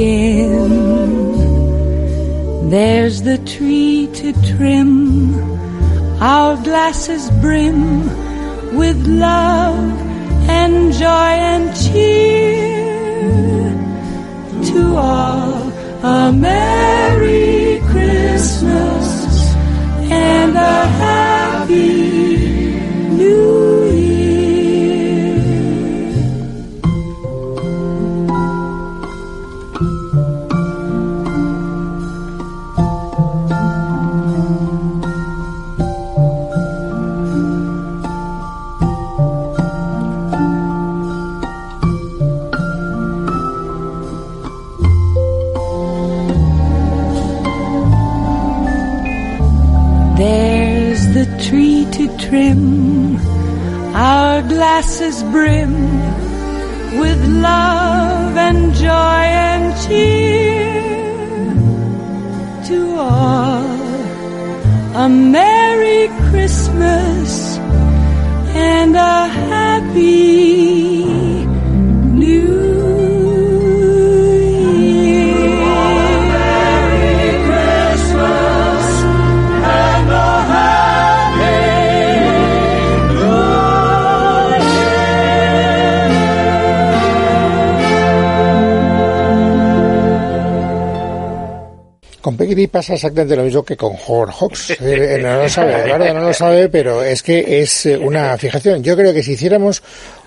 again. There's the tree to trim, our glasses brim with love and joy and cheer. To all a Merry Christmas and a Happy New Year. to trim our glasses brim with love and joy and cheer. To all, a Merry Christmas and a Happy New Con Peggy pasa exactamente lo mismo que con Howard Hawks. Eh, no lo sabe, Eduardo no lo sabe, pero es que es una fijación. Yo creo que si hiciéramos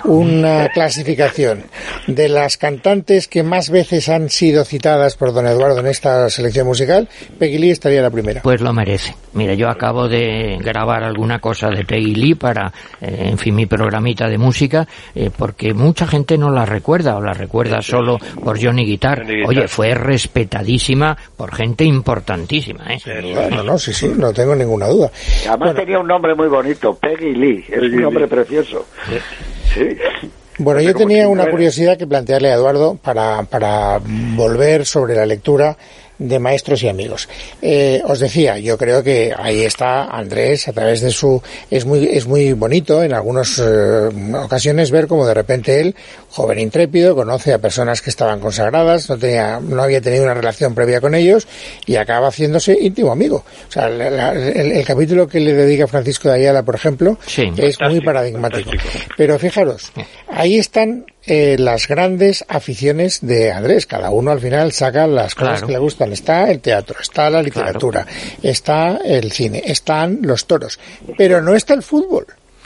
una clasificación de las cantantes que más veces han sido citadas por don Eduardo en esta selección musical, Peggy Lee estaría la primera. Pues lo merece. Mira, yo acabo de grabar alguna cosa de Peggy Lee para, eh, en fin, mi programita de música, eh, porque mucha gente no la recuerda, o la recuerda solo por Johnny Guitar. Oye, fue respetadísima por gente importantísima, ¿eh? No, no, sí, sí, no tengo ninguna duda. Además bueno, tenía un nombre muy bonito, Peggy Lee, es un nombre precioso. Sí. Sí. Bueno, yo tenía una curiosidad que plantearle a Eduardo para, para volver sobre la lectura de Maestros y Amigos. Eh, os decía, yo creo que ahí está Andrés a través de su... Es muy es muy bonito en algunas eh, ocasiones ver como de repente él, joven intrépido, conoce a personas que estaban consagradas, no tenía no había tenido una relación previa con ellos y acaba haciéndose íntimo amigo. O sea, la, la, el, el capítulo que le dedica Francisco de Ayala, por ejemplo, sí, es muy paradigmático. Fantástico. Pero fijaros, ahí están Eh, las grandes aficiones de Andrés. Cada uno al final saca las cosas claro. que le gustan. Está el teatro, está la literatura, claro. está el cine, están los toros, pero no está el fútbol.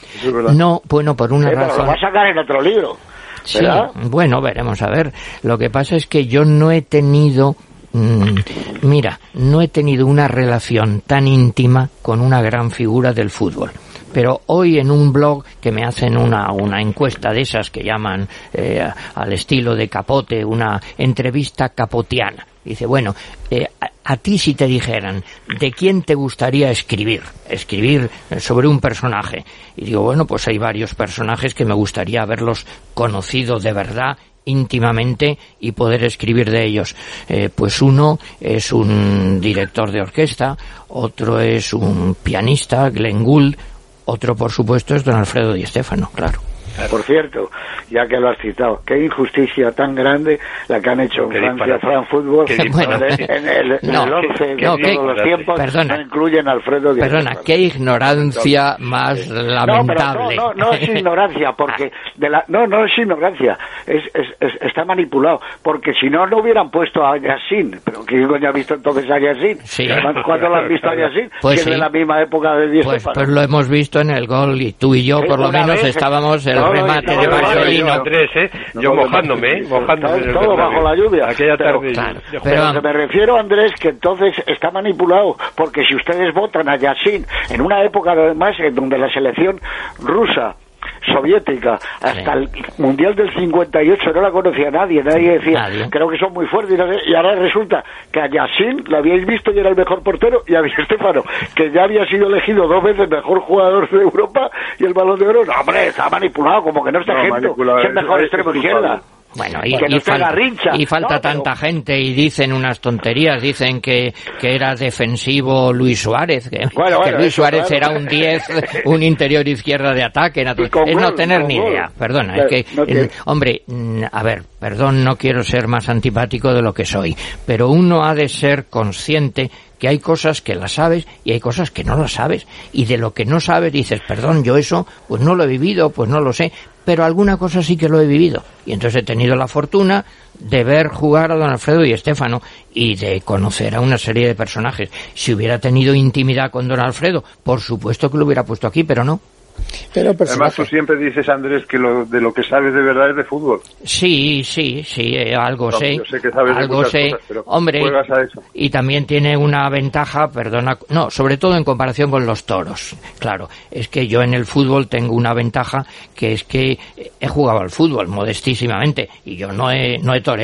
No, bueno, por una sí, razón. Lo va a sacar en otro libro, ¿verdad? Sí, bueno, veremos a ver. Lo que pasa es que yo no he tenido mmm, mira, no he tenido una relación tan íntima con una gran figura del fútbol. Pero hoy en un blog que me hacen una una encuesta de esas que llaman eh, al estilo de Capote, una entrevista capotiana. Dice, bueno, eh, a, a ti si te dijeran, ¿de quién te gustaría escribir? Escribir sobre un personaje. Y digo, bueno, pues hay varios personajes que me gustaría haberlos conocido de verdad, íntimamente, y poder escribir de ellos. Eh, pues uno es un director de orquesta, otro es un pianista, Glenn Gould, otro, por supuesto, es don Alfredo Di Stéfano, claro. Por cierto, ya que lo has citado, qué injusticia tan grande la que han hecho en Francia, Fran Fútbol, bueno, en el, no, el once no, de que, todos los tiempos, perdona, no incluyen a Alfredo Di Perdona, Stéfano. qué ignorancia más lamentable. No, pero no, no, no es ignorancia, porque de la, no, no es ignorancia, es, es, es, está manipulado, porque si no, no hubieran puesto a Yassin. Pero ¿quién coño ha visto entonces a Yassin? Sí. ¿Cuándo lo han visto a Yassin? Pues que sí. es de la misma época de Di pues, Stéfano. pues lo hemos visto en el gol, y tú y yo, sí, por lo menos, vez, estábamos el no, remate no, de no, Marcelino. Andrés, ¿eh? Yo no, mojándome, ¿eh? Mojándome. Todo, todo bajo la lluvia. Aquella pero, tarde. Claro, yo, yo, pero pero, a lo que me refiero, Andrés, que entonces está manipulado, porque si ustedes votan a Yassin en una época, además, en donde la selección rusa, soviética, hasta sí. el Mundial del cincuenta y ocho no la conocía nadie, nadie decía, nadie. Creo que son muy fuertes, y, no sé, y ahora resulta que a Yassin lo habíais visto y era el mejor portero, y a Di Stéfano, que ya había sido elegido dos veces mejor jugador de Europa, y el Balón de Oro, no, hombre, está manipulado, como que no está no, gente, es el mejor es, extremo es izquierda. Bueno, y, y, falta, y falta no, tanta pero... gente y dicen unas tonterías, dicen que, que era defensivo Luis Suárez, que, bueno, bueno, que Luis eso, Suárez claro. era un diez, un interior izquierda de ataque, es gol, no tener ni gol. idea, perdona, claro, es que, no el, hombre, a ver, perdón, no quiero ser más antipático de lo que soy, pero uno ha de ser consciente que hay cosas que las sabes y hay cosas que no las sabes, y de lo que no sabes dices, perdón, yo eso pues no lo he vivido, pues no lo sé, pero alguna cosa sí que lo he vivido, y entonces he tenido la fortuna de ver jugar a don Alfredo Di Stéfano y de conocer a una serie de personajes. Si hubiera tenido intimidad con don Alfredo, por supuesto que lo hubiera puesto aquí, pero no. Pero además tú siempre dices, Andrés, que lo, de lo que sabes de verdad es de fútbol. Sí, sí, sí, eh, algo no, sé. Yo sé que sabes algo de muchas sé, cosas, pero hombre, juegas a eso. Y también tiene una ventaja, perdona, no, sobre todo en comparación con los toros. Claro, es que yo en el fútbol tengo una ventaja, que es que he jugado al fútbol modestísimamente y yo no he no he toreado.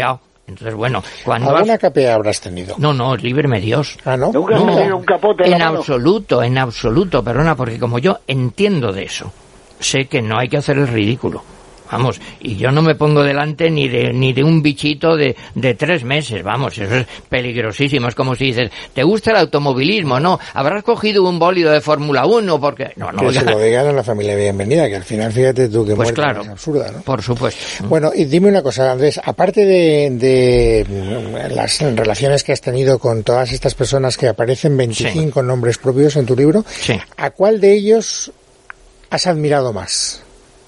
Entonces, bueno, cuando... ¿Alguna has... capea habrás tenido? No, no, líbreme Dios. Ah, ¿no? ¿Nunca no, has tenido un capote en en la mano? absoluto, en absoluto, perdona, porque como yo entiendo de eso, sé que no hay que hacer el ridículo. Vamos, y yo no me pongo delante ni de ni de un bichito de, de tres meses, vamos, eso es peligrosísimo. Es como si dices, ¿te gusta el automovilismo? No, ¿habrás cogido un bólido de Fórmula uno? Porque no, no. Que se lo digan a la familia bienvenida, que al final, fíjate tú que pues muerte claro, es absurda, ¿no? Por supuesto. Bueno, y dime una cosa, Andrés, aparte de, de las relaciones que has tenido con todas estas personas que aparecen veinticinco sí. nombres propios en tu libro, sí. ¿a cuál de ellos has admirado más?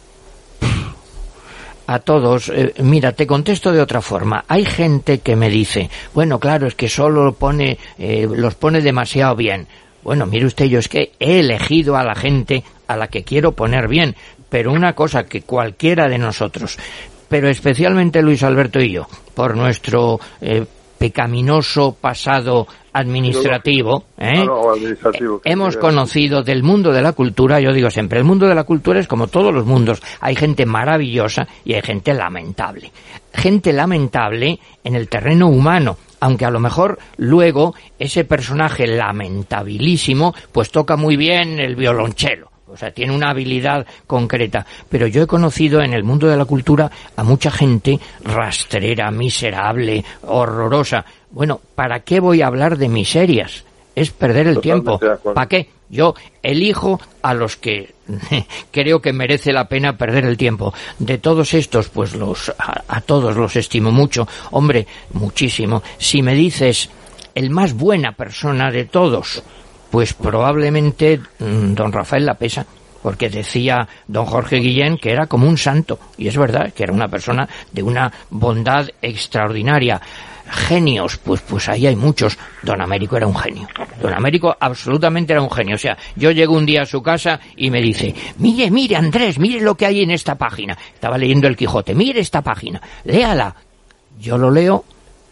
A todos, eh, mira, te contesto de otra forma. Hay gente que me dice, bueno, claro, es que solo pone, eh, los pone demasiado bien. Bueno, mire usted, yo es que he elegido a la gente a la que quiero poner bien, pero una cosa que cualquiera de nosotros, pero especialmente Luis Alberto y yo, por nuestro eh, pecaminoso pasado administrativo, ¿eh? Ah, no, administrativo eh, hemos conocido del mundo de la cultura. Yo digo siempre, el mundo de la cultura es como todos los mundos, hay gente maravillosa y hay gente lamentable, gente lamentable en el terreno humano, aunque a lo mejor luego ese personaje lamentabilísimo pues toca muy bien el violonchelo, o sea, tiene una habilidad concreta. Pero yo he conocido en el mundo de la cultura a mucha gente rastrera, miserable, horrorosa. Bueno, ¿para qué voy a hablar de miserias? Es perder el tiempo. ¿Para qué? Yo elijo a los que creo que merece la pena perder el tiempo. De todos estos, pues los a, a todos los estimo mucho. Hombre, muchísimo. Si me dices el más buena persona de todos, pues probablemente mmm, don Rafael Lapesa, porque decía don Jorge Guillén que era como un santo, y es verdad, que era una persona de una bondad extraordinaria. Genios, pues pues ahí hay muchos. Don Américo era un genio. Don Américo absolutamente era un genio. O sea, yo llego un día a su casa y me dice, mire, mire Andrés, mire lo que hay en esta página. Estaba leyendo el Quijote, mire esta página, léala. Yo lo leo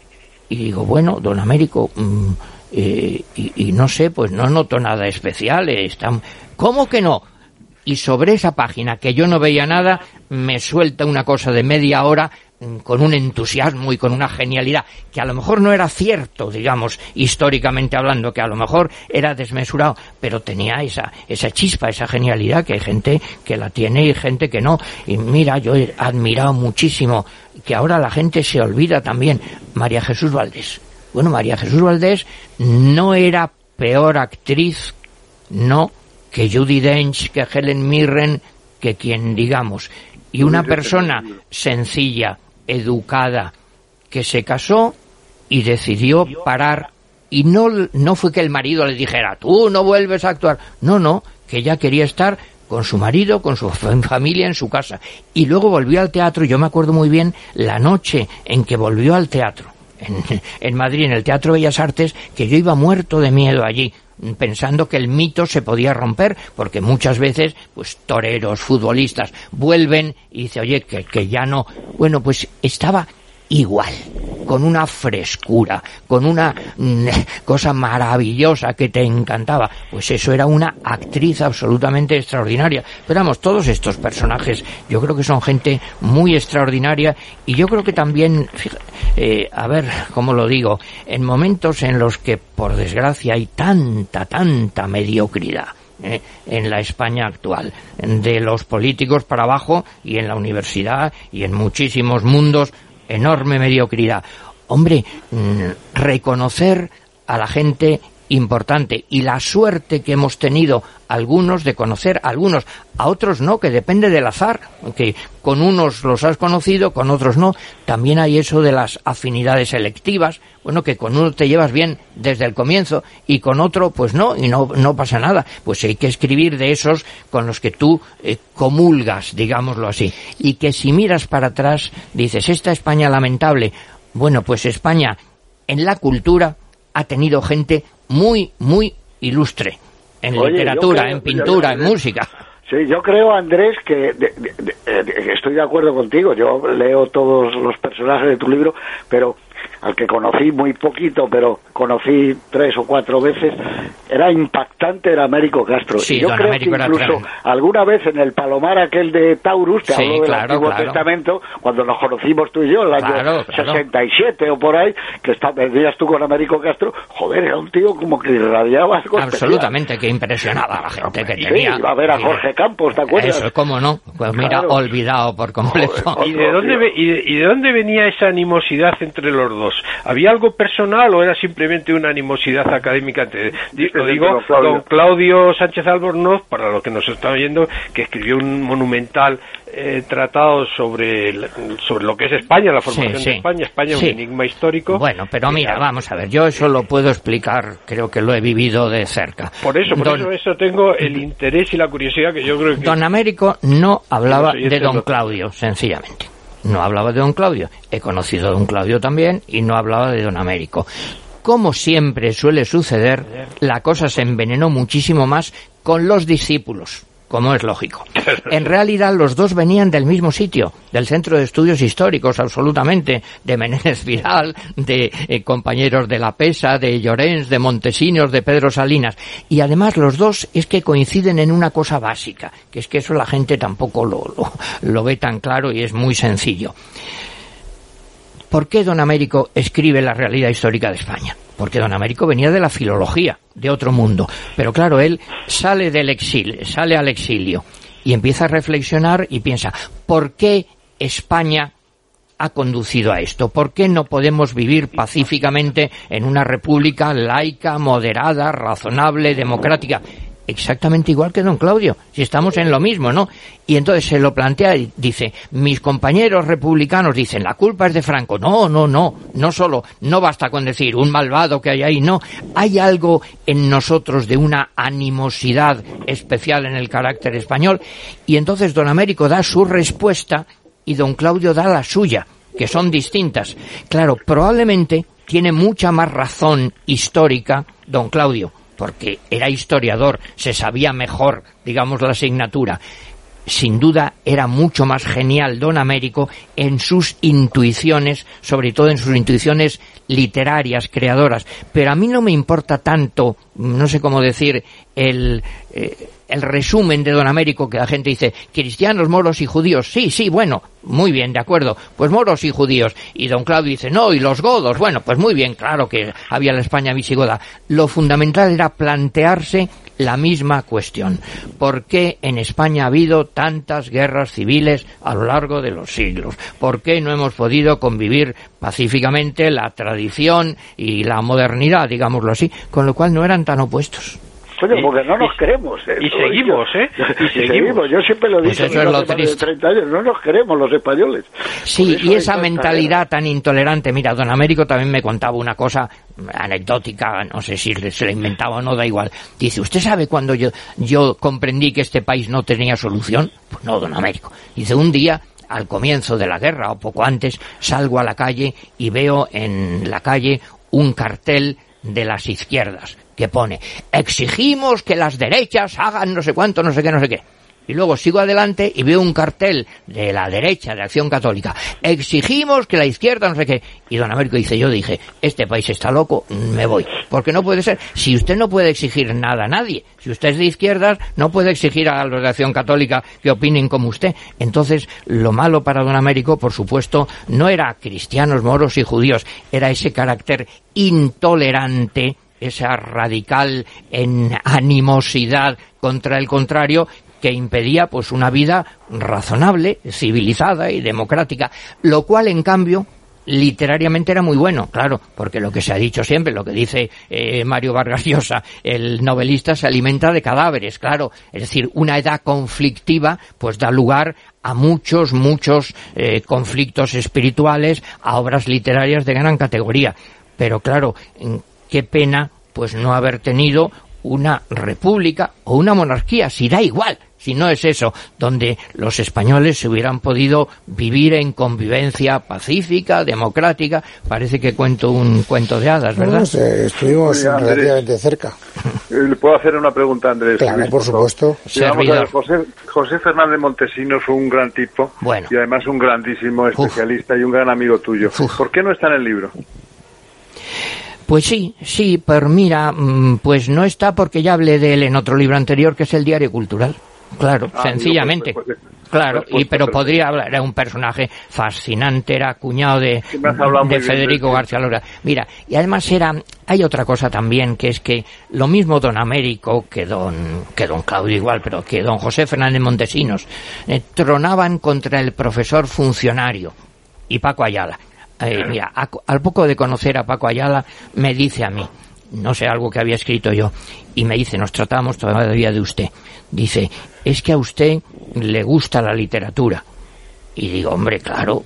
y digo, bueno, don Américo, mmm, eh, y, y no sé, pues no noto nada especial. Eh, está... ¿Cómo que no? Y sobre esa página, que yo no veía nada, me suelta una cosa de media hora con un entusiasmo y con una genialidad que a lo mejor no era cierto, digamos, históricamente hablando, que a lo mejor era desmesurado, pero tenía esa esa chispa, esa genialidad, que hay gente que la tiene y gente que no. Y mira, yo he admirado muchísimo, que ahora la gente se olvida también, María Jesús Valdés. Bueno, María Jesús Valdés no era peor actriz, no, que Judi Dench, que Helen Mirren, que quien digamos. Y una persona sencilla, educada, que se casó y decidió parar, y no, no fue que el marido le dijera, tú no vuelves a actuar, no, no, que ella quería estar con su marido, con su familia en su casa, y luego volvió al teatro. Yo me acuerdo muy bien la noche en que volvió al teatro, en, en Madrid, en el Teatro Bellas Artes, que yo iba muerto de miedo allí, pensando que el mito se podía romper, porque muchas veces, pues toreros, futbolistas, vuelven y dice, oye, que, que ya no. Bueno, pues estaba igual, con una frescura, con una mm, cosa maravillosa que te encantaba. Pues eso era una actriz absolutamente extraordinaria. Pero vamos, todos estos personajes, yo creo que son gente muy extraordinaria, y yo creo que también, fíjate, eh, a ver, ¿cómo lo digo? En momentos en los que, por desgracia, hay tanta, tanta mediocridad, Eh, en la España actual, de los políticos para abajo, y en la universidad y en muchísimos mundos, enorme mediocridad. Hombre, mmm, reconocer a la gente importante, y la suerte que hemos tenido algunos de conocer a algunos, a otros no, que depende del azar, que con unos los has conocido, con otros no. También hay eso de las afinidades selectivas, bueno, que con uno te llevas bien desde el comienzo y con otro pues no, y no no pasa nada. Pues hay que escribir de esos con los que tú eh, comulgas, digámoslo así, y que si miras para atrás dices, esta España lamentable. Bueno, pues España en la cultura ha tenido gente muy, muy ilustre, en Oye, literatura, creo, en pintura, yo, yo, en música. Sí, yo creo, Andrés, que de, de, de, de, estoy de acuerdo contigo. Yo leo todos los personajes de tu libro, pero al que conocí muy poquito, pero conocí tres o cuatro veces, era impactante, era Américo Castro. Sí, y yo creo Américo que incluso alguna vez en el Palomar aquel de Taurus, te sí, habló del claro, Antiguo claro. Testamento, cuando nos conocimos tú y yo, el año claro, claro. sesenta y siete o por ahí, que está, venías tú con Américo Castro, joder, era un tío como que irradiaba algo absolutamente, especial. Que impresionaba a la gente que sí, tenía. Iba a ver a Jorge Campos, ¿te acuerdas? Eso, cómo no, pues mira, claro. olvidado por completo. Joder, ¿Y, de dónde ve, y, de, ¿Y de dónde venía esa animosidad entre los dos? ¿Había algo personal o era simplemente una animosidad académica? Te, lo digo, don Claudio. don Claudio Sánchez Albornoz, para los que nos están oyendo, que escribió un monumental eh, tratado sobre, sobre lo que es España, la formación sí, sí. de España, España sí. un enigma histórico. Bueno, pero mira, vamos a ver, yo eso lo puedo explicar, creo que lo he vivido de cerca. Por eso, por don, eso, eso tengo el interés y la curiosidad que yo creo que... Don Américo no hablaba de don Claudio, sencillamente. No hablaba de don Claudio. He conocido a don Claudio también y no hablaba de don Américo. Como siempre suele suceder, la cosa se envenenó muchísimo más con los discípulos, como es lógico. En realidad los dos venían del mismo sitio, del Centro de Estudios Históricos, absolutamente, de Menéndez Vidal, de eh, compañeros de La Pesa, de Llorens, de Montesinos, de Pedro Salinas. Y además los dos es que coinciden en una cosa básica, que es que eso la gente tampoco lo, lo, lo ve tan claro y es muy sencillo. ¿Por qué don Américo escribe la realidad histórica de España? Porque don Américo venía de la filología, de otro mundo. Pero claro, él sale del exilio, sale al exilio y empieza a reflexionar y piensa, ¿por qué España ha conducido a esto? ¿Por qué no podemos vivir pacíficamente en una república laica, moderada, razonable, democrática? Exactamente igual que don Claudio, si estamos en lo mismo, ¿no? Y entonces se lo plantea y dice, mis compañeros republicanos dicen, la culpa es de Franco. No, no, no, no solo, no basta con decir un malvado que hay ahí, no. Hay algo en nosotros de una animosidad especial en el carácter español. Y entonces don Américo da su respuesta y don Claudio da la suya, que son distintas. Claro, probablemente tiene mucha más razón histórica don Claudio, porque era historiador, se sabía mejor, digamos, la asignatura. Sin duda era mucho más genial don Américo en sus intuiciones, sobre todo en sus intuiciones literarias, creadoras. Pero a mí no me importa tanto, no sé cómo decir, el... Eh, el resumen de don Américo, que la gente dice, cristianos, moros y judíos. Sí, sí, bueno, muy bien, de acuerdo, pues moros y judíos. Y don Claudio dice, no, y los godos. Bueno, pues muy bien, claro que había la España visigoda. Lo fundamental era plantearse la misma cuestión. ¿Por qué en España ha habido tantas guerras civiles a lo largo de los siglos? ¿Por qué no hemos podido convivir pacíficamente la tradición y la modernidad, digámoslo así? Con lo cual no eran tan opuestos. Coño, porque no nos queremos. ¿eh? Y seguimos, ¿eh? Y, y seguimos. seguimos. Yo siempre lo he dicho, pues eso es lo triste. De treinta años, no nos queremos los españoles. Sí, y esa mentalidad tan intolerante. Mira, don Américo también me contaba una cosa anecdótica, no sé si se la inventaba o no, da igual. Dice, ¿usted sabe cuando yo, yo comprendí que este país no tenía solución? Pues no, don Américo. Dice, un día, al comienzo de la guerra, o poco antes, salgo a la calle y veo en la calle un cartel de las izquierdas que pone, exigimos que las derechas hagan no sé cuánto, no sé qué, no sé qué. Y luego sigo adelante y veo un cartel de la derecha, de Acción Católica, exigimos que la izquierda no sé qué. Y don Américo dice, yo dije, este país está loco, me voy. Porque no puede ser, si usted no puede exigir nada a nadie, si usted es de izquierdas, no puede exigir a los de Acción Católica que opinen como usted. Entonces, lo malo para don Américo, por supuesto, no era cristianos, moros y judíos, era ese carácter intolerante, esa radical en animosidad contra el contrario, que impedía pues una vida razonable, civilizada y democrática, lo cual en cambio literariamente era muy bueno, claro, porque lo que se ha dicho siempre, lo que dice eh, Mario Vargas Llosa, el novelista se alimenta de cadáveres, claro, es decir, una edad conflictiva pues da lugar a muchos, muchos eh, conflictos espirituales, a obras literarias de gran categoría, pero claro, qué pena pues no haber tenido una república o una monarquía, si da igual, si no es eso, donde los españoles se hubieran podido vivir en convivencia pacífica, democrática. Parece que cuento un cuento de hadas, ¿verdad? No sé, estuvimos sí, relativamente cerca. ¿Le puedo hacer una pregunta, Andrés? Claro, Luis, por supuesto. Sí, vamos a ver, José, José Fernández Montesinos fue un gran tipo, bueno. Y además un grandísimo especialista Uf. Y un gran amigo tuyo. Uf. ¿Por qué no está en el libro? Pues sí, sí, pero mira, pues no está porque ya hablé de él en otro libro anterior, que es el Diario Cultural. Claro, ah, sencillamente. Pues, pues, pues, claro, y pero podría hablar, era un personaje fascinante, era cuñado de, de Federico bien, García Lorca. Mira, y además era, hay otra cosa también, que es que lo mismo don Américo que don, que don Claudio igual, pero que don José Fernández Montesinos, eh, tronaban contra el profesor funcionario y Paco Ayala. Eh, mira, a, al poco de conocer a Paco Ayala, me dice a mí, no sé, algo que había escrito yo, y me dice, nos tratamos todavía de usted. Dice, es que a usted le gusta la literatura. Y digo, hombre, claro,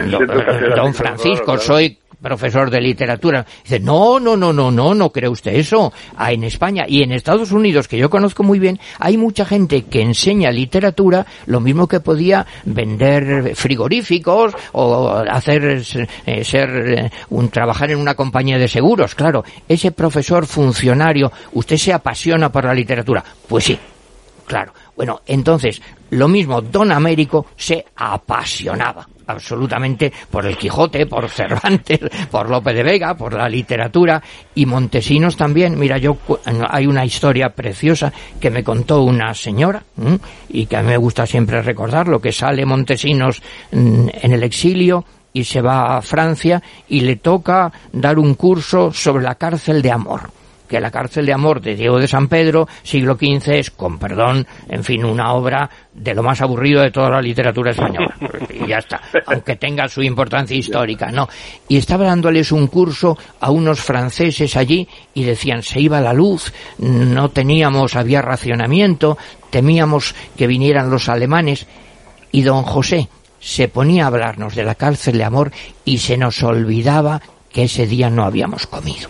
don Francisco, soy profesor de literatura. Dice, no, no, no, no, no, no cree usted eso. Ah, en España y en Estados Unidos, que yo conozco muy bien, hay mucha gente que enseña literatura, lo mismo que podía vender frigoríficos o hacer eh, ser eh, un trabajar en una compañía de seguros. Claro, ese profesor funcionario, ¿usted se apasiona por la literatura? Pues sí, claro. Bueno, entonces, lo mismo, don Américo se apasionaba absolutamente por el Quijote, por Cervantes, por Lope de Vega, por la literatura, y Montesinos también. Mira, yo hay una historia preciosa que me contó una señora, ¿m? y que a mí me gusta siempre recordarlo, que sale Montesinos en el exilio y se va a Francia y le toca dar un curso sobre la cárcel de amor. Que la cárcel de amor de Diego de San Pedro, siglo quince, es, con perdón, en fin, una obra de lo más aburrido de toda la literatura española. Y ya está, aunque tenga su importancia histórica, no. Y estaba dándoles un curso a unos franceses allí y decían, se iba la luz, no teníamos, había racionamiento, temíamos que vinieran los alemanes, y don José se ponía a hablarnos de la cárcel de amor y se nos olvidaba que ese día no habíamos comido.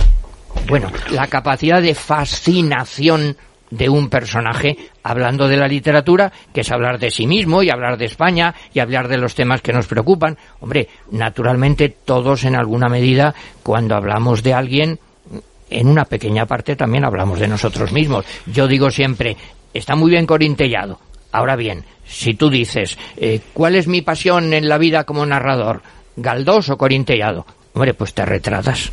Bueno, la capacidad de fascinación de un personaje hablando de la literatura, que es hablar de sí mismo y hablar de España y hablar de los temas que nos preocupan. Hombre, naturalmente todos en alguna medida, cuando hablamos de alguien, en una pequeña parte también hablamos de nosotros mismos. Yo digo siempre, está muy bien Corintellado. Ahora bien, si tú dices, eh, ¿cuál es mi pasión en la vida como narrador? ¿Galdós o Corintellado? Hombre, pues te retratas.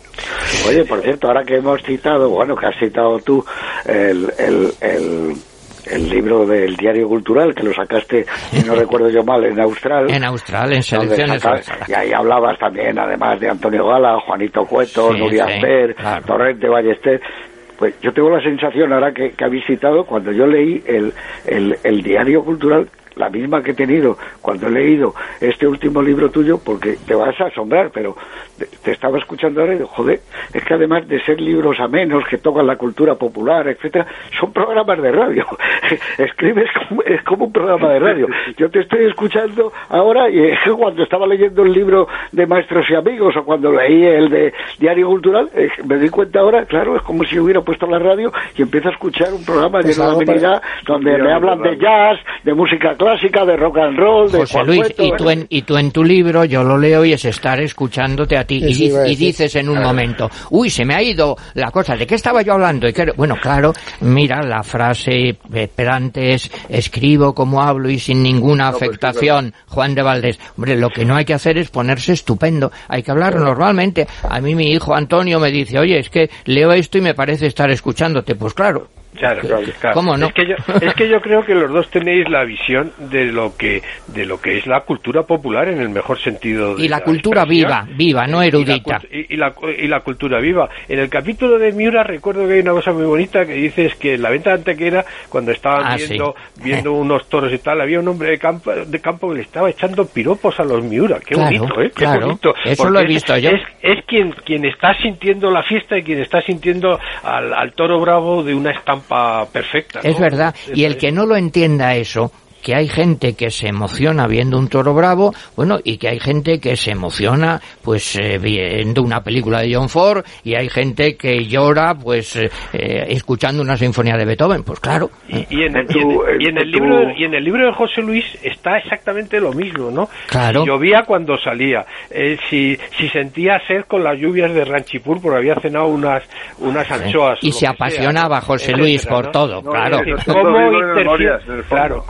Oye, por cierto, ahora que hemos citado, bueno, que has citado tú el, el, el, el libro del Diario Cultural, que lo sacaste, si no recuerdo yo mal, en Austral. En Austral, en selecciones. Y ahí hablabas también, además de Antonio Gala, Juanito Cueto, sí, Nuria sí, Amper, claro. Torrente Ballester. Pues yo tengo la sensación, ahora que, que habéis citado, cuando yo leí el, el, el Diario Cultural, la misma que he tenido cuando he leído este último libro tuyo, porque te vas a asombrar, pero te estaba escuchando ahora y digo, joder, es que además de ser libros amenos que tocan la cultura popular, etcétera, son programas de radio. Escribes como, es como un programa de radio. Yo te estoy escuchando ahora y es que cuando estaba leyendo el libro de Maestros y Amigos o cuando leí el de Diario Cultural, eh, me di cuenta ahora, claro, es como si hubiera puesto la radio y empiezo a escuchar un programa lleno de amenidad donde me hablan de jazz, de música clásica, de rock and roll, de José Luis, Cueto, y tú en y tú en tu libro, yo lo leo y es estar escuchándote a ti, y, sí, y dices en un claro. momento, uy, se me ha ido la cosa, ¿de qué estaba yo hablando? Y que, bueno, claro, mira, la frase eh, pedante es, escribo como hablo y sin ninguna no, afectación, pues, sí, Juan de Valdés. Hombre, lo que no hay que hacer es ponerse estupendo, hay que hablar claro. normalmente. A mí mi hijo Antonio me dice, oye, es que leo esto y me parece estar escuchándote. Pues claro. Claro, claro, claro. ¿Cómo no? Es que yo, es que yo creo que los dos tenéis la visión de lo que de lo que es la cultura popular en el mejor sentido de y la, la cultura viva, viva, no erudita. Y la, y, la, y la cultura viva. En el capítulo de Miura recuerdo que hay una cosa muy bonita que dices que en la venta de Antequera, cuando estaban ah, viendo sí. viendo unos toros y tal, había un hombre de campo, de campo que le estaba echando piropos a los Miura. Qué claro, bonito, ¿eh? Qué claro. bonito. Eso lo he visto es, yo. Es, es quien quien está sintiendo la fiesta y quien está sintiendo al, al toro bravo de una estampa perfecta, ¿no? Es verdad, y el que no lo entienda eso, que hay gente que se emociona viendo un toro bravo, bueno, y que hay gente que se emociona pues eh, viendo una película de John Ford, y hay gente que llora pues eh, eh, escuchando una sinfonía de Beethoven, pues claro. Y, y, en, y, en, y en el libro y en el libro de José Luis está exactamente lo mismo, ¿no? Claro. Si llovía cuando salía, eh, si si sentía sed con las lluvias de Ranchipur porque había cenado unas unas anchoas. Y se apasionaba sea, José etcétera, Luis por ¿no? todo, no, claro. Es decir, ¿cómo interfiere, claro, cómo interfiere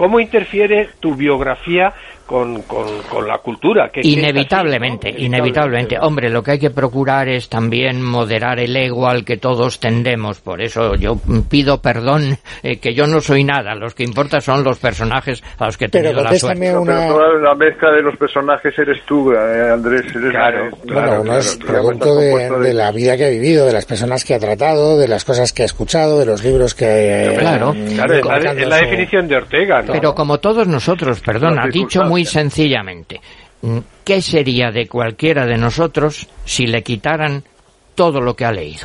interfiere tu biografía con, con, con la cultura. Que inevitablemente, es así, ¿no? inevitablemente. Hombre, lo que hay que procurar es también moderar el ego al que todos tendemos. Por eso yo pido perdón, eh, que yo no soy nada. Los que importa son los personajes a los que he tenido pero la suerte. Una... Pero toda la mezcla de los personajes eres tú, eh, Andrés. Eres claro, claro, bueno, uno claro, es claro, producto de, de... de la vida que ha vivido, de las personas que ha tratado, de las cosas que ha escuchado, de los libros que... Claro, eh, claro es, la, es la definición de Ortega, ¿no? Pero como todos nosotros, perdona, dicho muy sencillamente, ¿qué sería de cualquiera de nosotros si le quitaran todo lo que ha leído?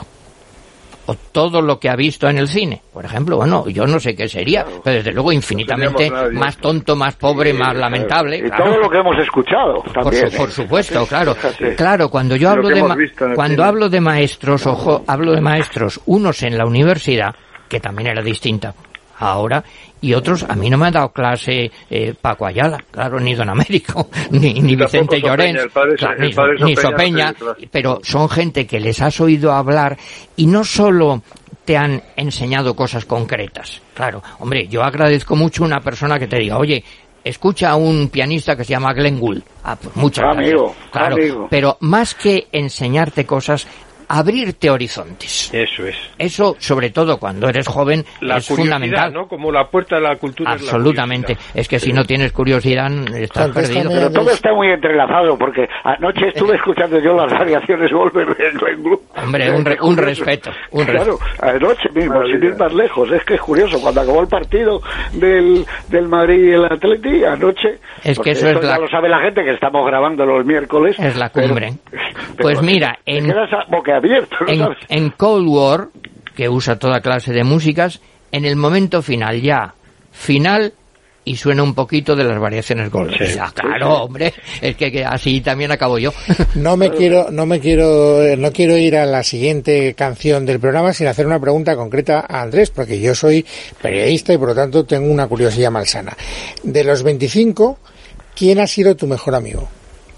O todo lo que ha visto en el cine, por ejemplo. Bueno, yo no sé qué sería, claro, pero desde luego infinitamente no más tonto, más pobre, sí, más claro, lamentable. Y claro. todo lo que hemos escuchado también. Por, su, por supuesto, claro. Fíjate. Claro, cuando yo hablo de ma- cuando cine. hablo de maestros, ojo, hablo de maestros, unos en la universidad, que también era distinta ahora, y otros, a mí no me han dado clase eh, Paco Ayala, claro, ni Don Américo, ni, ni Vicente Llorens, claro, ni, Sopeña, ni Sopeña, no sé, pero son gente que les has oído hablar y no solo te han enseñado cosas concretas. Claro, hombre, yo agradezco mucho una persona que te diga, oye, escucha a un pianista que se llama Glenn Gould. Ah, pues muchas gracias. Amigo, claro, amigo. Pero más que enseñarte cosas, abrirte horizontes. Eso es. Eso, sobre todo cuando eres joven, la es fundamental, ¿no? Como la puerta de la cultura. Absolutamente. Es, es que si no tienes curiosidad, estás Entonces, perdido. Pero todo está muy entrelazado, porque anoche estuve escuchando yo las variaciones Wolver en Glenn Gould. Hombre, un, re, un respeto. Un claro, anoche mismo, sin ir más lejos. Es que es curioso, cuando acabó el partido del, del Madrid y el Atleti, anoche... Es que eso es ya la... lo sabe la gente, que estamos grabando los miércoles. Es la cumbre. Pero, pues pero mira, en... Abierto, ¿no en, sabes? en Cold War, que usa toda clase de músicas, en el momento final ya, final, y suena un poquito de las variaciones Goldberg. Sí, ah, claro, sí, sí. Hombre, es que, que así también acabo yo. No me quiero, no me quiero, no quiero ir a la siguiente canción del programa sin hacer una pregunta concreta a Andrés, porque yo soy periodista y por lo tanto tengo una curiosidad malsana. De los veinticinco, ¿quién ha sido tu mejor amigo?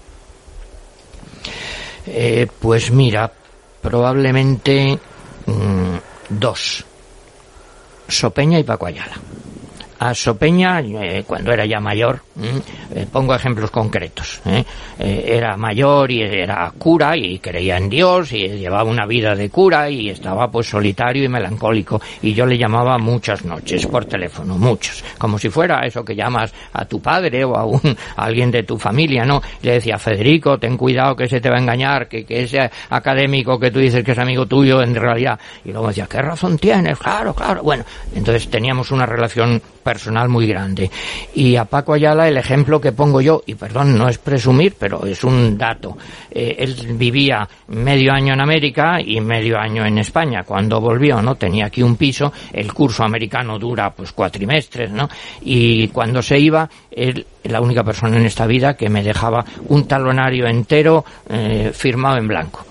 Eh, pues mira, probablemente mmm, dos, Sopeña y Paco Ayala. A Sopeña, eh, cuando era ya mayor, eh, pongo ejemplos concretos, ¿eh? Eh, era mayor y era cura y creía en Dios y llevaba una vida de cura y estaba pues solitario y melancólico, y yo le llamaba muchas noches por teléfono, muchos, como si fuera eso que llamas a tu padre o a, un, a alguien de tu familia, ¿no? Le decía, Federico, ten cuidado que se te va a engañar, que, que ese académico que tú dices que es amigo tuyo en realidad, y luego decía, ¿qué razón tienes? Claro, claro. Bueno, entonces teníamos una relación personal muy grande. Y a Paco Ayala el ejemplo que pongo yo, y perdón, no es presumir, pero es un dato, eh, él vivía medio año en América y medio año en España. Cuando volvió, ¿no? Tenía aquí un piso, el curso americano dura pues cuatrimestres, ¿no? Y cuando se iba, él, la única persona en esta vida que me dejaba un talonario entero eh, firmado en blanco.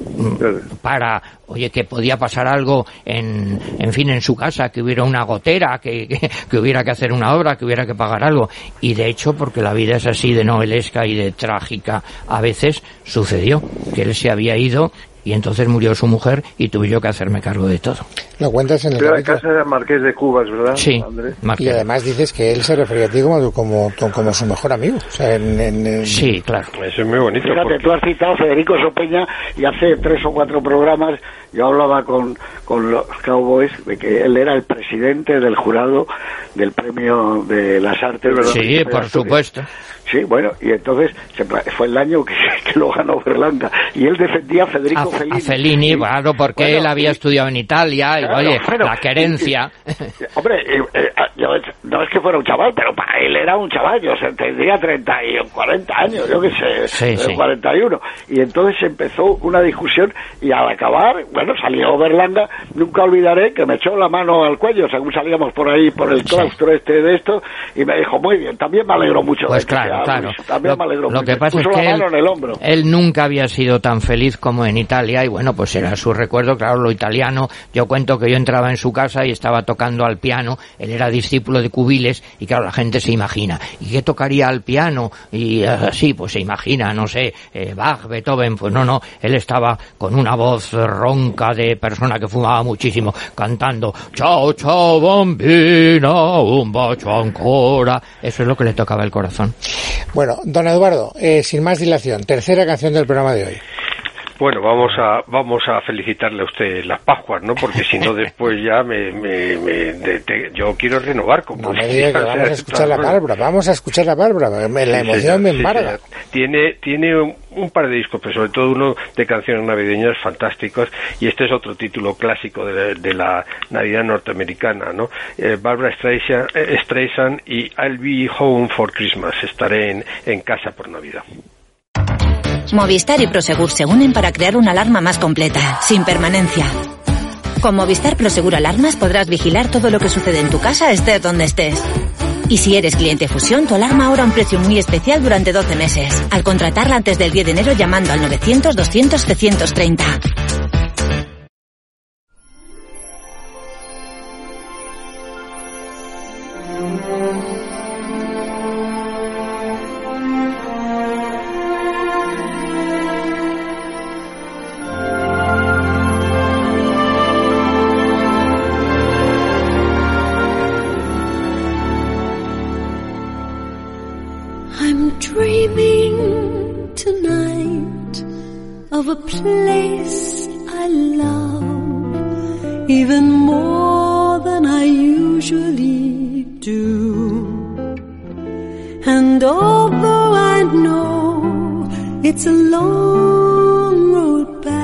Para, oye, que podía pasar algo en, en fin, en su casa, que hubiera una gotera, que, que, que hubiera que hacer una obra, que hubiera que pagar algo. Y de hecho, porque la vida es así de novelesca y de trágica, a veces sucedió que él se había ido y entonces murió su mujer y tuve yo que hacerme cargo de todo. Lo cuentas en el Pero la casa era Marqués de Cubas, ¿verdad? Sí, y además dices que él se refería a ti como, como, como su mejor amigo. O sea, en, en, en... Sí, claro. Eso es muy bonito. Fíjate, porque... tú has citado a Federico Sopeña y hace tres o cuatro programas yo hablaba con, con los Cowboys de que él era el presidente del jurado del premio de las artes, ¿verdad? Sí, por supuesto. Sí, bueno, y entonces se, fue el año que, que lo ganó Berlanga y él defendía a Federico a, Fellini. A Fellini, y, claro, porque bueno, él había y, estudiado en Italia, claro, y oye, bueno, la querencia. Y, y, hombre, eh, eh, yo, no es que fuera un chaval, pero para él era un chaval, yo se tendría treinta y cuarenta años, yo qué sé, sí, sí. cuarenta y uno. Y entonces empezó una discusión y al acabar, bueno, salió Berlanga, nunca olvidaré que me echó la mano al cuello según salíamos por ahí, por el claustro sí. este de esto, y me dijo, muy bien, también me alegro mucho. Pues de claro, claro. También lo, me alegro lo mucho. que pasa Puso es que la mano él, en el hombro. él nunca había sido tan feliz como en Italia, y bueno, pues era su recuerdo, claro, lo italiano. Yo cuento que yo entraba en su casa y estaba tocando al piano, él era discípulo de Cubiles, y claro, la gente se se imagina. ¿Y qué tocaría al piano? Y así, pues se imagina, no sé, eh, Bach, Beethoven. Pues no, no, él estaba con una voz ronca de persona que fumaba muchísimo, cantando chao, chao, bambina, un bacio ancora. Eso es lo que le tocaba el corazón. Bueno, don Eduardo, eh, sin más dilación, tercera canción del programa de hoy. Bueno, vamos a vamos a felicitarle a usted las Pascuas, ¿no? Porque si no después ya me, me, me de, de, yo quiero renovar con no me diga que vamos a escuchar la Bárbara, vamos a escuchar la Bárbara, la emoción sí, me embarga. Sí, tiene tiene un, un par de discos, pero sobre todo uno de canciones navideñas fantásticos, y este es otro título clásico de, de la Navidad norteamericana, ¿no? Eh, Barbra Streisand, eh, Streisand y I'll Be Home for Christmas, estaré en, en casa por Navidad. Movistar y Prosegur se unen para crear una alarma más completa, sin permanencia. Con Movistar Prosegur Alarmas podrás vigilar todo lo que sucede en tu casa, estés donde estés. Y si eres cliente Fusión, tu alarma ahora a un precio muy especial durante doce meses, al contratarla antes del diez de enero llamando al novecientos doscientos trescientos treinta. Of a place I love even more than I usually do. And although I know it's a long road back,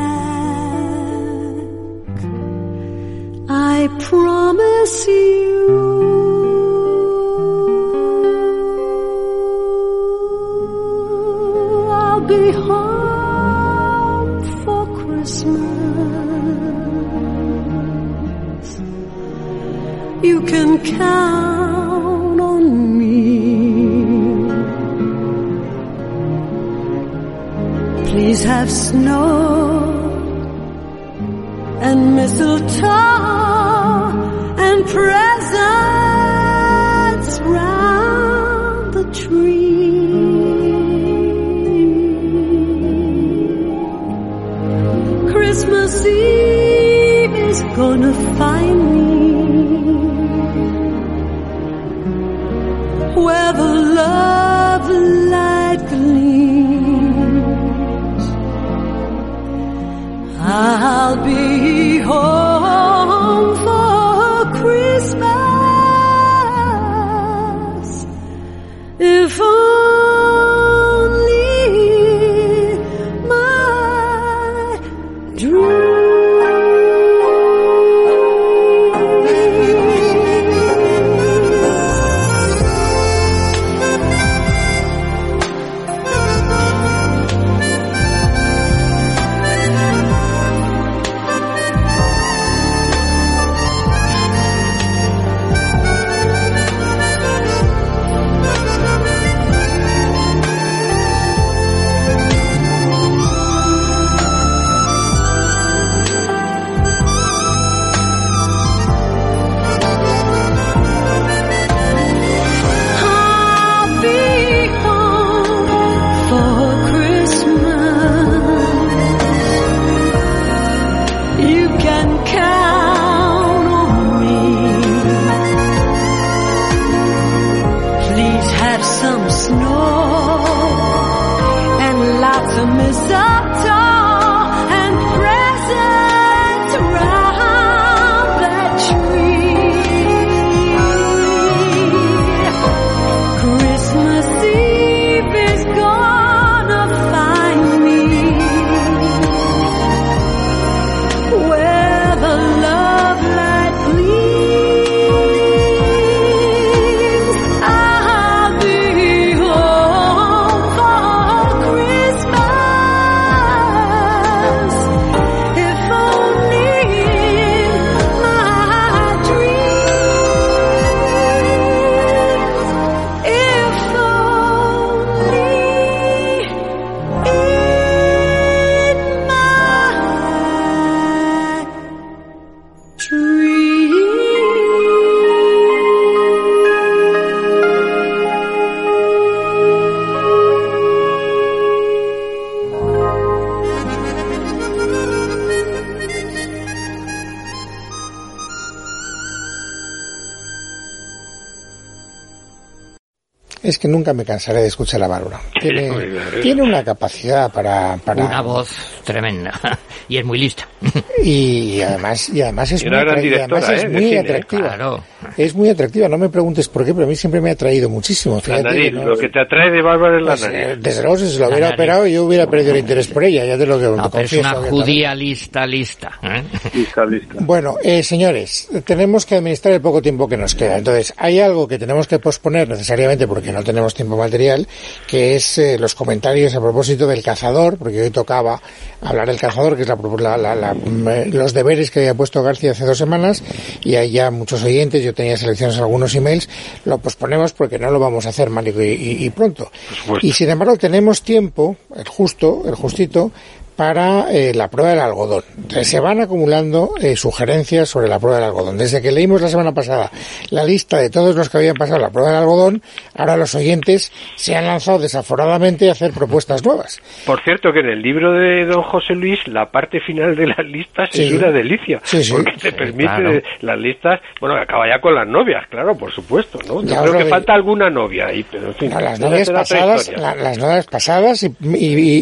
I promise you I'll be home Christmas. You can count on me. Please have snow and mistletoe and presents round the tree. Christmas Eve is gonna find me where the love light gleams. I'll be home for Christmas if es que nunca me cansaré de escuchar a Bárbara. Tiene, tiene una capacidad para, para... Una voz tremenda. Y es muy lista. Y además, y además es y muy, atra- y además ¿eh? es muy cine, atractiva. Claro. Es muy atractiva. No me preguntes por qué, pero a mí siempre me ha atraído muchísimo. Fíjate, la nariz, ¿no? Lo que te atrae de Bárbara es la Pues, nariz. eh, desde luego, si se lo La hubiera nariz. operado, yo hubiera perdido el interés por ella. Ya te lo que No, te pero es confieso. una abiertamente. judía lista, lista. ¿eh? Lista, lista. Bueno, eh, señores, tenemos que administrar el poco tiempo que nos queda. Entonces, hay algo que tenemos que posponer necesariamente porque no tenemos tiempo material, que es eh, los comentarios a propósito del cazador, porque hoy tocaba hablar del cazador, que es la, la, la, la, los deberes que había puesto García hace dos semanas, y hay ya muchos oyentes, yo tenía seleccionados algunos emails, lo posponemos porque no lo vamos a hacer mal y, y, y pronto. Y sin embargo, tenemos tiempo, el justo, el justito, para eh, la prueba del algodón. Entonces, se van acumulando eh, sugerencias sobre la prueba del algodón. Desde que leímos la semana pasada la lista de todos los que habían pasado la prueba del algodón, ahora los oyentes se han lanzado desaforadamente a hacer propuestas nuevas. Por cierto, que en el libro de don José Luis, la parte final de las listas Sí. es una delicia, Sí, sí. porque te Sí, permite claro. las listas, bueno, acaba ya con las novias, claro, por supuesto, ¿no? Yo Ya os creo lo que digo. falta alguna novia ahí, pero en fin. No, las esa novias será otra pasadas, historia. la- las novias pasadas y, y, y,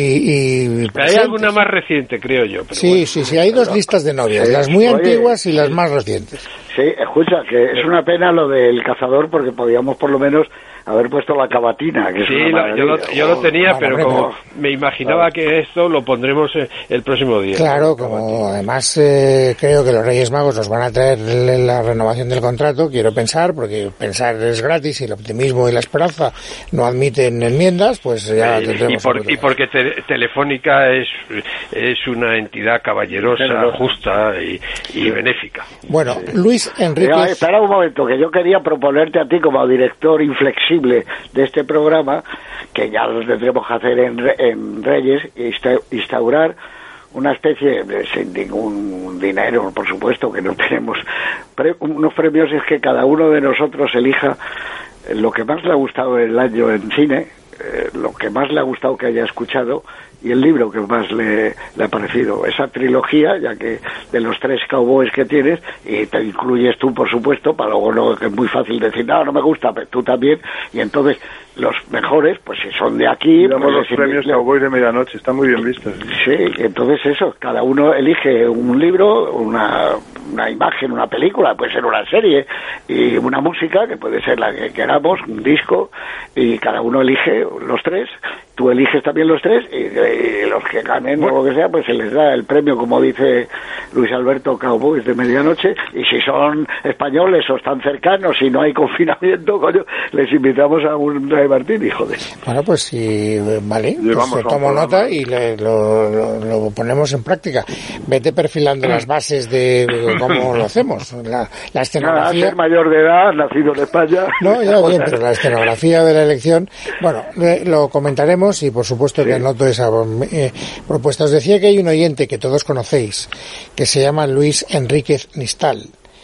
y- y Pero hay alguna más reciente, creo yo. Pero Sí, bueno. sí, sí, hay dos listas de novias, Sí. las muy Oye, antiguas y las más recientes. Sí, escucha, que es una pena lo del cazador porque podíamos por lo menos haber puesto la cavatina, que es Sí, una lo- yo, lo, maravilla. yo lo tenía, Bueno, pero hombre, como pero- me imaginaba que esto lo pondremos eh, el próximo día. Claro, como además eh, creo que los Reyes Magos nos van a traer l- la renovación del contrato, quiero pensar, porque pensar es gratis y el optimismo y la esperanza no admiten enmiendas, pues ya Y, tendremos... y, por- otro. y porque te- Telefónica es, es una entidad caballerosa, Generosa. justa y, y benéfica. Bueno, Luis Mira, Enríquez... espera un momento, que yo quería proponerte a ti como director inflexible de este programa, que ya lo tendremos que hacer en, Re- en Reyes, insta- instaurar una especie, de, sin ningún dinero, por supuesto, que no tenemos, pre- unos premios es que cada uno de nosotros elija lo que más le ha gustado el año en cine, eh, lo que más le ha gustado que haya escuchado y el libro que más le, le ha parecido. Esa trilogía, ya que de los tres cowboys que tienes, y te incluyes tú, por supuesto, para luego no, que es muy fácil decir, no, no me gusta, pero tú también, y entonces los mejores, pues si son de aquí... Y damos pues, los les premios invito- Cowboy de medianoche, están muy bien vistos. Sí, entonces eso, cada uno elige un libro, una, una imagen, una película, puede ser una serie, y una música, que puede ser la que queramos, un disco, y cada uno elige los tres, tú eliges también los tres, y, y los que ganen o lo que sea, pues se les da el premio, como dice Luis Alberto, Cowboys de medianoche, y si son españoles o están cercanos y no hay confinamiento, coño, les invitamos a un Dry Martini, joder. Bueno, pues sí, vale, pues Llevamos eh, a un tomo programa. nota y le- lo, lo- lo ponemos en práctica. Vete perfilando las bases de, de cómo lo hacemos. La, la Nada, escenografía... ser mayor de edad, nacido en España. No, ya bien, pero la escenografía de la elección, bueno, eh, lo comentaremos y por supuesto que anoto esa eh, propuesta. Os decía que hay un oyente que todos conocéis, que se llama Luis Enríquez Nistal,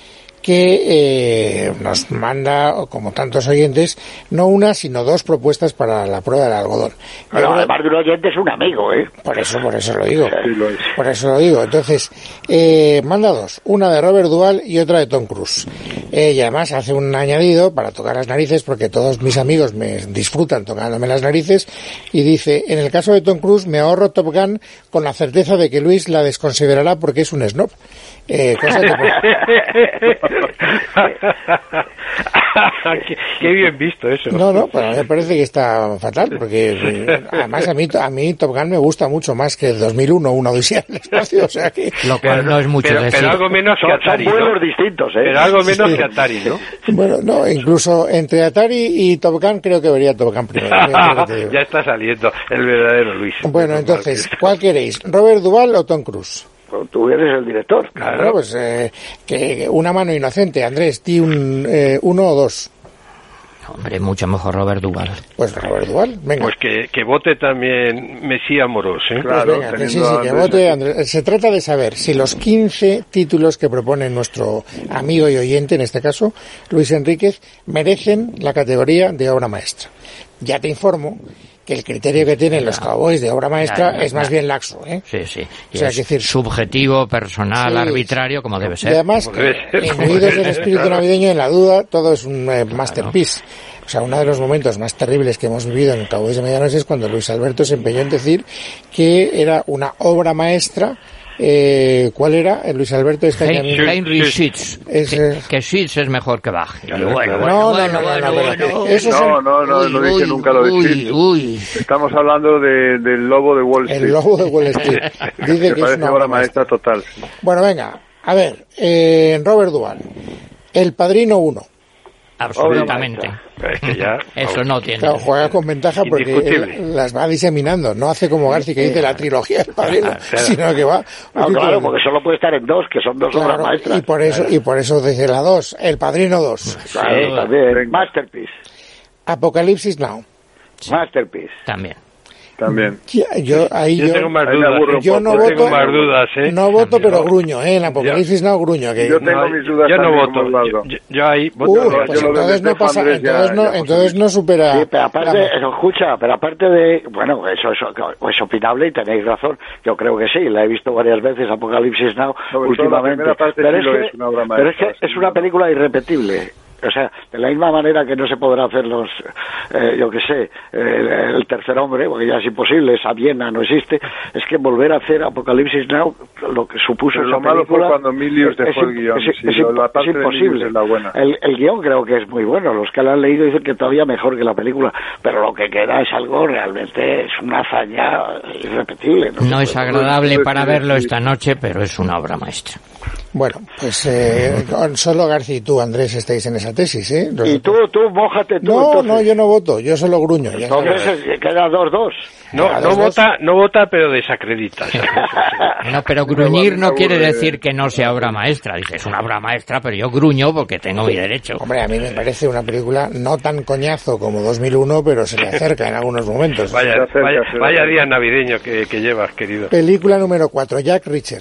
que eh, nos manda, como tantos oyentes, no una, sino dos propuestas para la prueba del algodón. Yo Pero creo- además de un oyente es un amigo, ¿eh? por eso, por eso lo digo. Sí, lo es. Por eso lo digo. Entonces, eh, manda dos. Una de Robert Duvall y otra de Tom Cruise. Eh, y además hace un añadido para tocar las narices, porque todos mis amigos me disfrutan tocándome las narices. Y dice, en el caso de Tom Cruise me ahorro Top Gun con la certeza de que Luis la desconsiderará porque es un snob. Eh, cosa que... qué, qué bien visto eso. No, no, pero a mí me parece que está fatal, porque eh, además a mí, a mí Top Gun me gusta mucho más que dos mil uno, una odisea en el espacio, o sea que... Lo cual no es mucho pero, decir. pero algo menos que Son, son Atari, ¿no? vuelos distintos, ¿eh? Pero algo menos Sí. que Atari, ¿no? Bueno, no, incluso entre Atari y Top Gun creo que vería Top Gun primero. Mira lo que te digo. Ya está saliendo el verdadero Luis. Bueno, entonces, ¿cuál queréis? ¿Robert Duvall o Tom Cruise? Pues tú eres el director. Claro, pues eh, que que una mano inocente. Andrés, di un eh, uno o dos. Hombre, mucho mejor Robert Duvall. Pues Robert Duvall, venga. Pues que, que vote también Mesía Moros, ¿eh? Pues Claro, venga, que sí, teniendo sí, a que Andrés vote aquí. Andrés. Se trata de saber si los quince títulos que propone nuestro amigo y oyente, en este caso, Luis Enríquez, merecen la categoría de obra maestra. Ya te informo que el criterio que tienen los cowboys de obra maestra Ya, ya, es más ya. bien laxo, ¿eh? Sí, sí. Y O sea, es que decir- subjetivo, personal, Sí. arbitrario, como debe Y ser. además, Como debe ser, como imbuidos debe del ser, espíritu claro. navideño, en la duda, todo es un eh, masterpiece. O sea, uno de los momentos más terribles que hemos vivido en el Cowboys de Medianoche es cuando Luis Alberto se empeñó en decir que era una obra maestra. Eh, ¿Cuál era? El Luis Alberto este año mismo. Henry Schütz. Es, Que, eh, que Schütz es mejor que Bach. Y Claro, bueno, claro. bueno, No, no, bueno, no, no, bueno, no, pero bueno. eso es No, no, no, no dije nunca lo de uy, Schütz. uy. Estamos hablando de, del lobo de Wall Street. el lobo de Wall Street. Dice Me que es parece una obra obra maestra. maestra total. Bueno, venga, a ver, eh, Robert Duvall, El Padrino uno. Absolutamente. Pero es que ya... Eso no tiene. Claro, juega con ventaja porque Indiscutible. él las va diseminando. No hace como García que dice la trilogía del Padrino, Claro. sino que va... No, claro, porque solo puede estar en dos, que son dos Claro, obras maestras. y por eso y por eso dice la dos, El Padrino dos. Claro, Sí. también. Venga. Masterpiece. Apocalipsis Now. Masterpiece. También. También. Ya, Yo ahí Yo yo, tengo más ahí me dudas. aburro ¿eh? un yo no Yo voto, tengo más dudas, ¿eh? no voto, pero Yo- gruño, ¿eh? En Apocalipsis Now gruño. Que Yo tengo No, mis dudas yo no también, voto. como Osvaldo. Yo, yo- yo ahí voto. Uh, yo pues lo veo entonces de no pasa, Andrés ya- entonces no, ya entonces no supera. Sí, pero aparte, la- eso, escucha, pero aparte de, bueno, eso, eso es opinable y tenéis razón, yo creo que sí, la he visto varias veces, Apocalipsis Now, Sobre todo la últimamente, primera parte pero, sí es lo que, es una obra pero es maestra, que sí. es una película irrepetible. O sea, de la misma manera que no se podrá hacer los, eh, yo qué sé, eh, el tercer hombre, porque ya es imposible, esa Viena no existe, es que volver a hacer Apocalipsis Now, lo que supuso Pero esa lo malo fue película, cuando Milius dejó es- el guión, es- sí, es lo- la imp- parte es de imposible. Milius es la buena. El, el guión creo que es muy bueno, los que lo han leído dicen que todavía mejor que la película, pero lo que queda es algo realmente, es una hazaña irrepetible. No, No se es puede- agradable pues, para sí, verlo sí. esta noche, pero es una obra maestra. Bueno, pues eh, con- solo García y tú, Andrés, estáis en esa tesis, ¿eh? Los Y tú, otros- tú, mójate tú. No, entonces. no, yo no voto, yo solo gruño. Ya sabes. Entonces eh, queda dos dos. No, Cada no dos, dos. vota, no vota, pero desacredita. No, pero gruñir no me quiere aburre. decir que no sea obra maestra. Dice, es una obra maestra, pero yo gruño porque tengo mi derecho. Hombre, a mí me parece una película no tan coñazo como dos mil uno, pero se le acerca en algunos momentos. Vaya, Se acerca, vaya, se vaya acerca. día navideño que, que llevas, querido. Película número cuatro, Jack Reacher.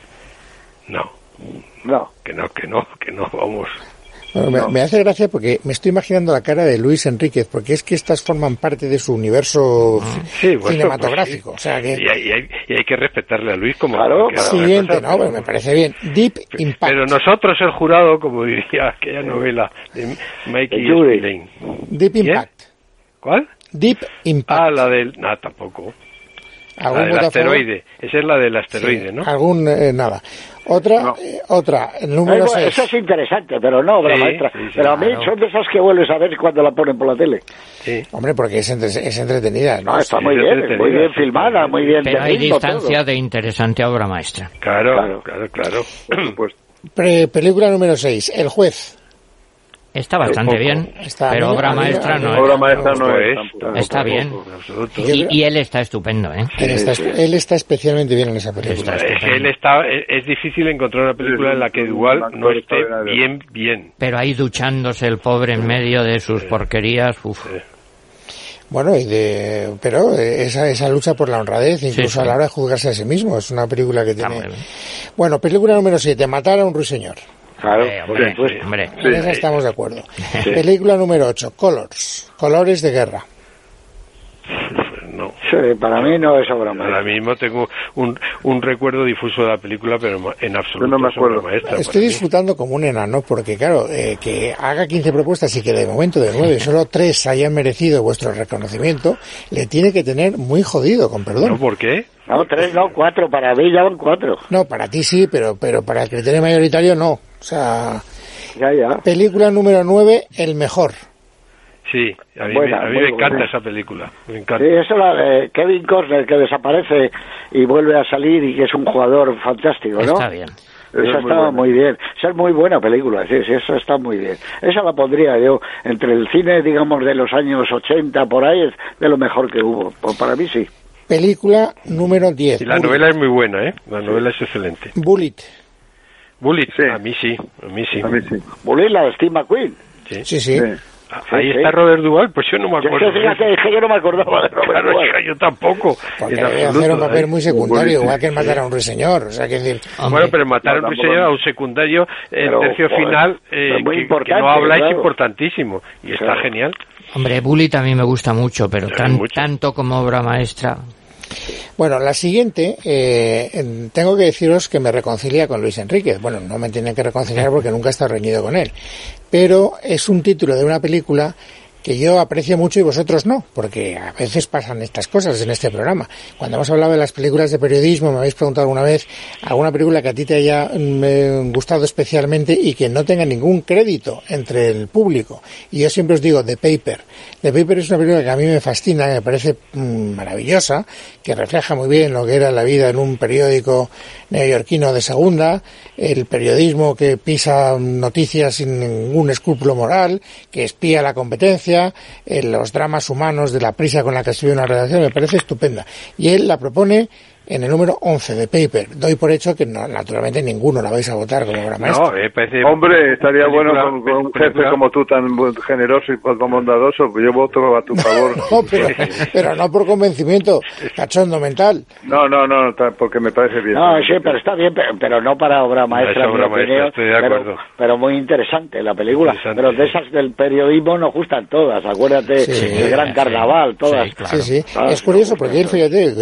No, No. que no, que no, que no, vamos. Bueno, me, me hace gracia porque me estoy imaginando la cara de Luis Enríquez, porque es que estas forman parte de su universo Sí, bueno, cinematográfico. pues O sea que... Y hay, y hay- y hay que respetarle a Luis como... Claro, cualquier otra Siguiente, cosa, no, pero me parece bien. Deep Impact. Pero nosotros, el jurado, como diría aquella novela de Mikey El jury. Spillane. Deep ¿Quién? Impact. ¿Cuál? Deep Impact. Ah, la del... No, tampoco. La ¿Algún del voto a favor? asteroide. Esa es la del asteroide, ¿no? Algún, eh, nada. Otra, No. eh, otra, el Eh, número bueno, seis. eso es interesante, pero no obra Sí, maestra. sí, sí, pero a mí claro. son de esas que vuelves a ver cuando la ponen por la tele. Sí. Hombre, porque es, entre- es entretenida. No, ¿no? está sí, muy es bien, entretenida, muy bien sí, filmada, sí. muy bien Pero de hay ritmo, distancia todo. de interesante a obra maestra. Claro, Claro. claro, claro. Por supuesto. Pre- película número seis, El juez. Está bastante poco. bien, Está pero bien, obra a mí- maestra a mí- no Obra es. maestra no Tampoco es. es, tampoco. tampoco, Está bien. en absoluto. Yo Y, creo- y él está estupendo, ¿eh? Él está, sí. él está especialmente bien en esa película. Está Es que él está, es es difícil encontrar una película en la que igual no esté bien, bien. Pero ahí duchándose el pobre en medio de sus porquerías, uf. Bueno, y de, pero eh, esa, esa lucha por la honradez, incluso Sí, sí. a la hora de juzgarse a sí mismo, es una película que Está tiene... muy bien. Bueno, película número siete, Matar a un ruiseñor. Claro, Eh, por hombre, supuesto. hombre. En esa estamos de acuerdo. Película número ocho, Colors, Colores de Guerra. No. Sí, para mí no es obra Ahora maestra. mismo tengo un, un recuerdo difuso de la película, pero en absoluto Yo no me es obra acuerdo. maestra. Estoy para mí. disfrutando como un enano porque, claro, eh, que haga quince propuestas y que de momento de nueve solo tres hayan merecido vuestro reconocimiento, le tiene que tener muy jodido, con ¿No? perdón. ¿Por qué? No, tres, no, cuatro, para mí ya van cuatro. No, para ti sí, pero, pero para el criterio mayoritario no. O sea, Ya, ya. película número nueve, El Mejor. Sí, a mí, Buena, me, a mí muy me encanta buena. esa película. Me Sí, encanta. eso la de Kevin Costner, que desaparece y vuelve a salir y que es un jugador fantástico, ¿no? Está bien. Esa Esa es muy estaba buena. muy bien. Esa es muy buena película, sí, sí, esa está muy bien. Esa la pondría yo entre el cine, digamos, de los años ochenta, por ahí, es de lo mejor que hubo. Pues para mí sí. Película número diez. Y la Bullet. novela es muy buena, ¿eh? La novela es excelente. Bullet. Bullet, Sí. a mí sí, a mí sí. A mí sí. Bullet, la de Steve McQueen. Sí. Sí, sí. Sí. Ahí sí. está Robert Duvall, pues yo no me Yo, acuerdo. es que, fíjate, es que yo no me acordaba de Robert Claro, Duvall. hija, yo tampoco. Porque en debe absoluto, hacer un papel ¿eh? muy secundario, Bullet, igual que el sí. matar a un ruiseñor. O sea, que decir, Hombre, Bueno, pero matar a un No, tampoco- ruiseñor a un secundario, el Pero, tercio joder, final, eh, pero muy que, que importante, no habla, es claro. importantísimo. Y está Claro. genial. Hombre, Bully también me gusta mucho, pero tan, mucho. tanto como obra maestra. Bueno, la siguiente, eh, tengo que deciros que me reconcilia con Luis Enríquez. Bueno, no me tienen que reconciliar porque nunca he estado reñido con él. Pero es un título de una película que yo aprecio mucho y vosotros no, porque a veces pasan estas cosas en este programa. Cuando hemos hablado de las películas de periodismo, me habéis preguntado alguna vez alguna película que a ti te haya eh, gustado especialmente y que no tenga ningún crédito entre el público. Y yo siempre os digo The Paper. The Paper es una película que a mí me fascina, que me parece mmm, maravillosa, que refleja muy bien lo que era la vida en un periódico neoyorquino de segunda, el periodismo que pisa noticias sin ningún escrúpulo moral, que espía la competencia, en los dramas humanos de la prisa con la que escribe una redacción, me parece estupenda. Y él la propone en el número once de Paper. Doy por hecho que no, naturalmente ninguno la vais a votar como obra maestra. No, eh, parece... Hombre, estaría película, bueno con, con un jefe película. como tú, tan generoso y poco bondadoso, pues yo voto a tu favor. No, pero, pero no por convencimiento, cachondo mental. No, no, no, porque me parece bien. No, sí, pero está bien, pero, pero no para obra maestra. No, obra maestra, estoy de acuerdo. Pero, pero muy interesante la película. Pero de esas del periodismo nos gustan todas, acuérdate, sí, el Gran sí, Carnaval, todas. Sí, claro. sí, sí. Claro, es curioso porque él, fíjate,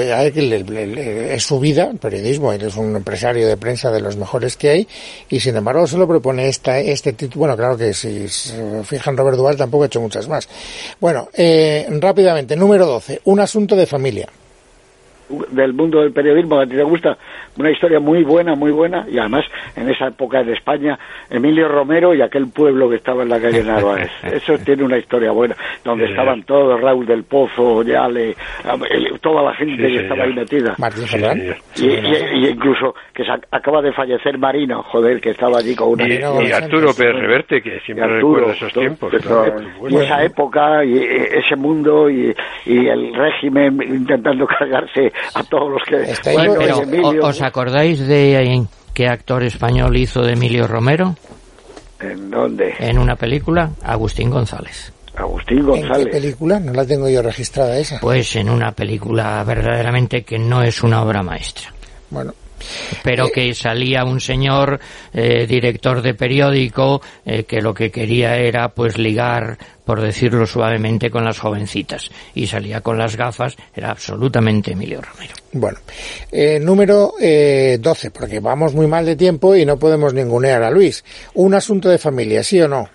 es su vida, el periodismo, él es un empresario de prensa de los mejores que hay, y sin embargo solo propone esta, este título. Bueno, claro que si se fijan, Robert Duvall tampoco ha hecho muchas más. Bueno, eh, rápidamente, número doce, Un asunto de familia. Del mundo del periodismo, a ti te gusta, una historia muy buena, muy buena, y además en esa época de España, Emilio Romero y aquel pueblo que estaba en la calle Narváez, eso tiene una historia buena, donde sí, estaban todos, Raúl del Pozo, Yale, toda la gente sí, que estaba ahí metida. Martín Germán. Sí, y, y, y incluso que se acaba de fallecer Marino, joder, que estaba allí con una... Y, y Arturo Pérez Reverte, que siempre Arturo, recuerda esos todo, tiempos. Todo, claro, y bueno. Esa época, y ese mundo, y, y el régimen intentando cargarse a todos los que... Bueno, pero, Emilio, ¿os acordáis de qué actor español hizo de Emilio Romero? ¿En dónde? En una película, Agustín González. Agustín González. ¿En qué película? No la tengo yo registrada esa. Pues en una película verdaderamente que no es una obra maestra. Bueno. Pero eh, que salía un señor eh, director de periódico eh, que lo que quería era pues ligar, por decirlo suavemente, con las jovencitas, y salía con las gafas. Era absolutamente Emilio Romero. Bueno, eh, número eh, doce, porque vamos muy mal de tiempo y no podemos ningunear a Luis. Un asunto de familia, ¿sí o no?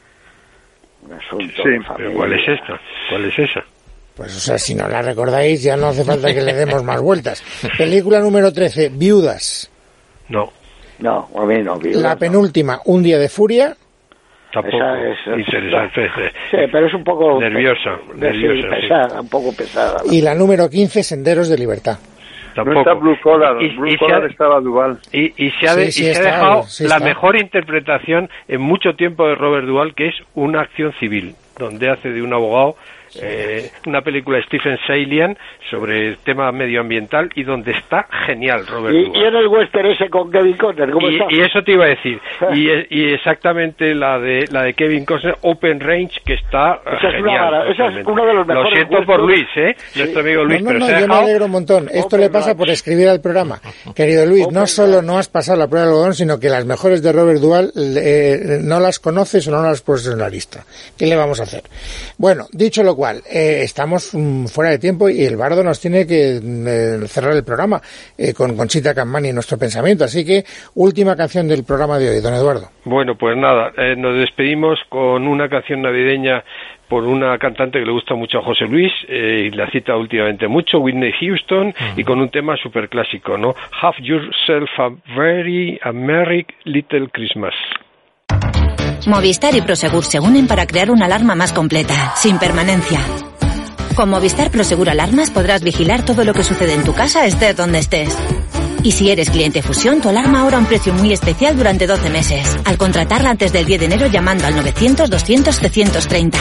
Un asunto sí, de familia. pero ¿cuál es esta? ¿Cuál es esa? Pues, o sea, si no la recordáis, ya no hace falta que le demos más vueltas. Película número trece, Viudas. No. No, a mí no. Viudas, la penúltima, no. Un día de furia. Tampoco es, interesante. Sí, pero es un poco... Nerviosa. nerviosa sí, pesada, sí. Un poco pesada. Y la número quince, Senderos de libertad. Tampoco. No está Blue Collar, y, Blue y Collar ha, estaba Duvall. Y, y se ha, de, sí, sí, y se ha dejado sí, la mejor interpretación en mucho tiempo de Robert Duvall, que es Una acción civil, donde hace de un abogado... Eh, una película de Stephen Salian sobre el tema medioambiental, y donde está genial Robert y, Duvall. Y en el western ese con Kevin Costner, ¿cómo y, está? Y eso te iba a decir. y, y exactamente la de la de Kevin Costner, Open Range, que está esa genial. Es una, esa es uno de los mejores. Lo siento gustos. por Luis, ¿eh? Sí. Nuestro amigo Luis, no, no, pero no, se ha yo dejado... me alegro un montón. Esto Open le pasa Range. Por escribir al programa. Querido Luis, Open no solo Range. No has pasado la prueba del algodón, sino que las mejores de Robert Duvall eh, no las conoces o no las pones en la lista. ¿Qué le vamos a hacer? Bueno, dicho lo cual, eh, está Estamos um, fuera de tiempo y el bardo nos tiene que eh, cerrar el programa eh, con Conchita Campani en nuestro pensamiento. Así que, última canción del programa de hoy, don Eduardo. Bueno, pues nada, eh, nos despedimos con una canción navideña por una cantante que le gusta mucho a José Luis, eh, y la cita últimamente mucho, Whitney Houston, uh-huh. y con un tema súper clásico, ¿no? Have yourself a very a merry little Christmas. Movistar y Prosegur se unen para crear una alarma más completa, sin permanencia. Con Movistar Prosegur Alarmas podrás vigilar todo lo que sucede en tu casa, estés donde estés. Y si eres cliente Fusión, tu alarma ahora a un precio muy especial durante doce meses, al contratarla antes del diez de enero llamando al novecientos, doscientos, trescientos treinta.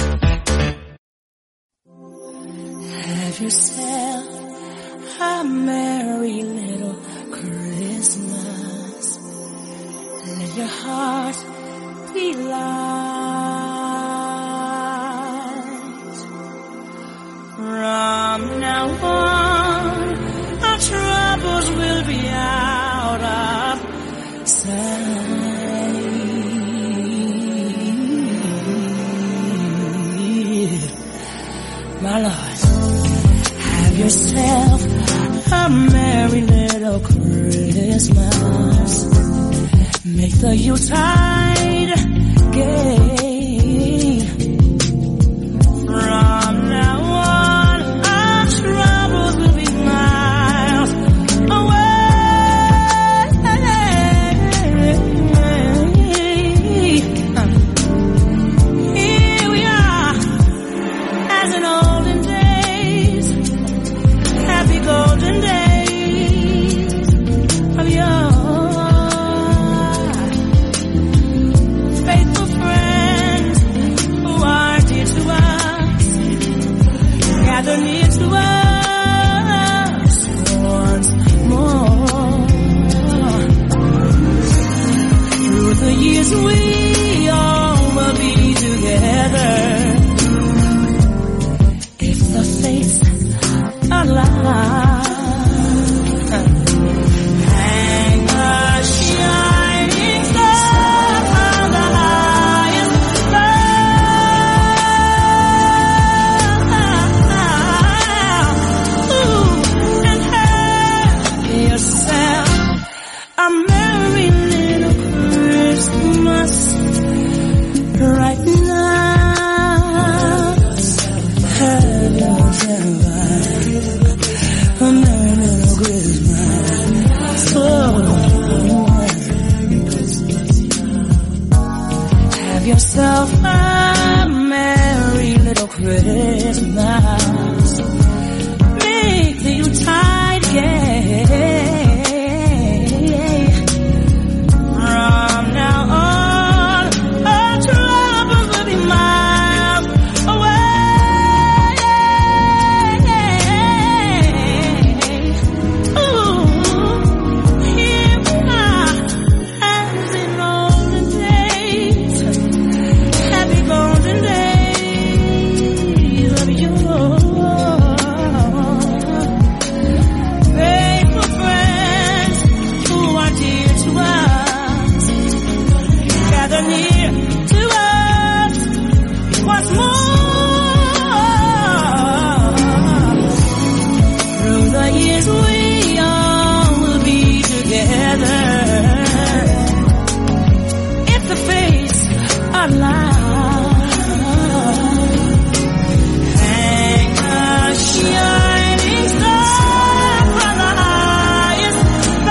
Have yourself a merry little Christmas. Let your heart be light. From now on, our troubles will be out of sight. my Lord. Have yourself a merry little Christmas. Make the Yuletide gay. From now on, our troubles will be miles away. Here we are, as in olden days, happy golden days of yore. Faithful friends who are dear to us, gather near to us once more. Through the years we all will be together, if the fates allow. Hang a shining star on the highest bough. Ooh, and have yourself a merry little Christmas right now. Have yourself a merry little Christmas. Oh, have yourself a merry little Christmas. Make the Yuletide gay. From now on, our troubles will be miles away. Ooh, here we are, as in olden days, happy golden days of yore. Faithful friends who are dear to us, gather near to us once more. Through the years we all will be together, if the fates allow. Hang a shining star from the highest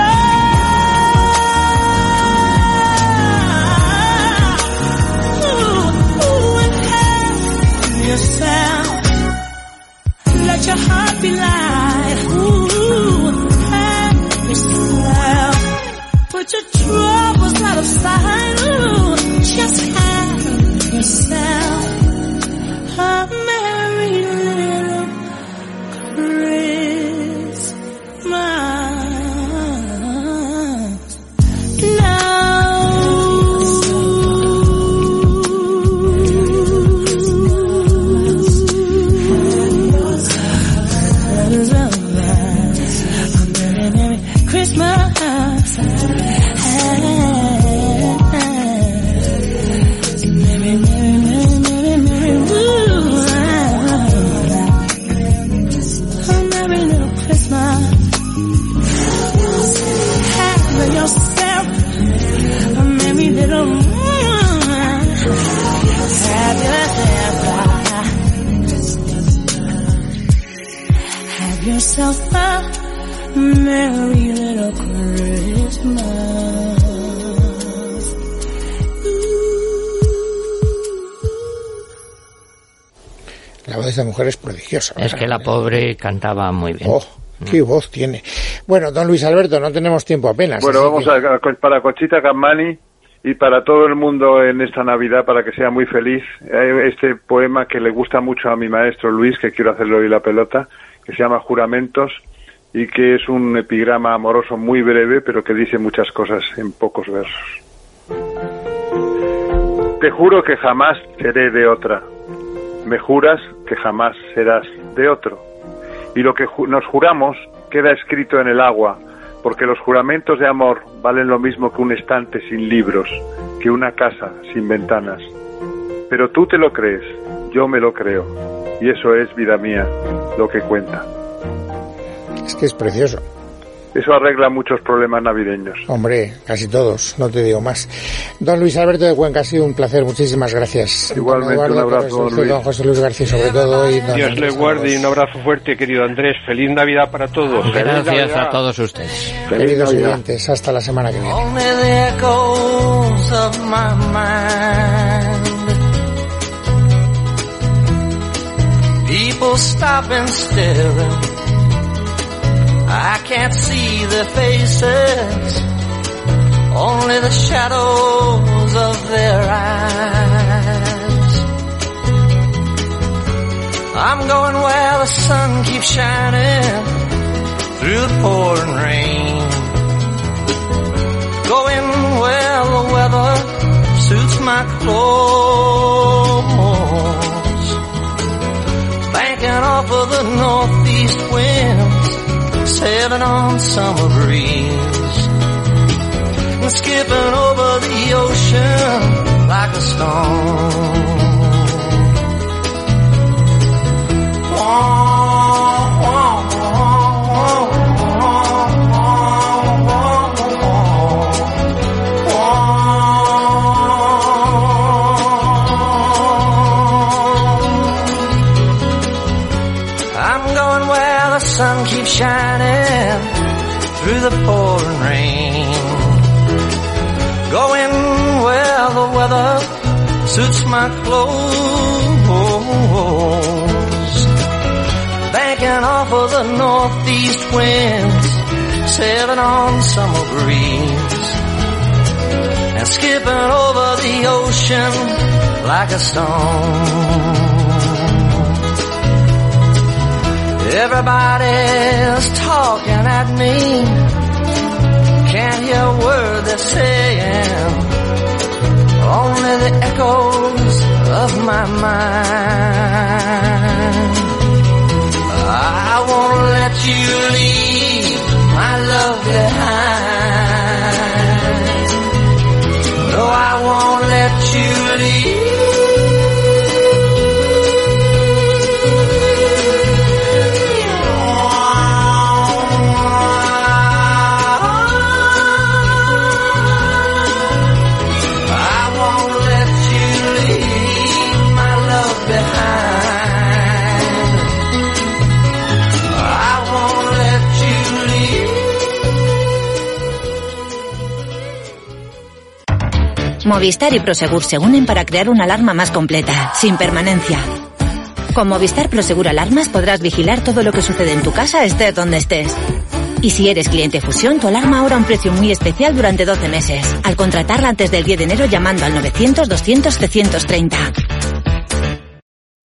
bough. Ooh, ooh, and have yourself, let your heart be light. Ooh, have yourself, put your troubles out of sight. Ooh, just have yourself a merry little Christmas. Yourself a merry little Christmas. La voz de esta mujer es prodigiosa. Es que la pobre cantaba muy bien. Oh, qué voz tiene. Bueno, don Luis Alberto, no tenemos tiempo apenas. Bueno, vamos que... a, para Conchita Camani y para todo el mundo en esta Navidad, para que sea muy feliz, este poema que le gusta mucho a mi maestro Luis, que quiero hacerle hoy la pelota, que se llama Juramentos, y que es un epigrama amoroso muy breve, pero que dice muchas cosas en pocos versos. Te juro que jamás seré de otra. Me juras que jamás serás de otro. Y lo que ju- nos juramos queda escrito en el agua, porque los juramentos de amor valen lo mismo que un estante sin libros, que una casa sin ventanas. Pero tú te lo crees, yo me lo creo. y eso es, vida mía, lo que cuenta. Es que es precioso. Eso arregla muchos problemas navideños. Hombre, casi todos, no te digo más. Don Luis Alberto de Cuenca, ha sido un placer, muchísimas gracias. Igualmente, don Eduardo, un abrazo, don, Luis. don José Luis García, sobre todo. Y don Dios Andrés le guarde Ramos. y un abrazo fuerte, querido Andrés. Feliz Navidad para todos. Gracias a todos ustedes. Queridos oyentes, hasta la semana que viene. Only the echoes of my mind. People stop and stare. I can't see their faces, only the shadows of their eyes. I'm going where the sun keeps shining through the pouring rain. Going where the weather suits my clothes. Banking off of the northeast winds, sailing on summer breeze, and skipping over the ocean like a stone. Wah, wah, wah, I'm going where the sun keeps shining through the pouring rain. Going where the weather suits my clothes. Banking off of the northeast winds, sailing on summer breeze, and skipping over the ocean like a stone. Everybody's talking at me, can't hear a word they're saying, only the echoes of my mind. I won't let you leave my love behind. No, I won't let you leave. Movistar y Prosegur se unen para crear una alarma más completa, sin permanencia. Con Movistar Prosegur Alarmas podrás vigilar todo lo que sucede en tu casa, estés donde estés. Y si eres cliente Fusión, tu alarma ahora a un precio muy especial durante doce meses, al contratarla antes del diez de enero llamando al novecientos, doscientos, trescientos treinta.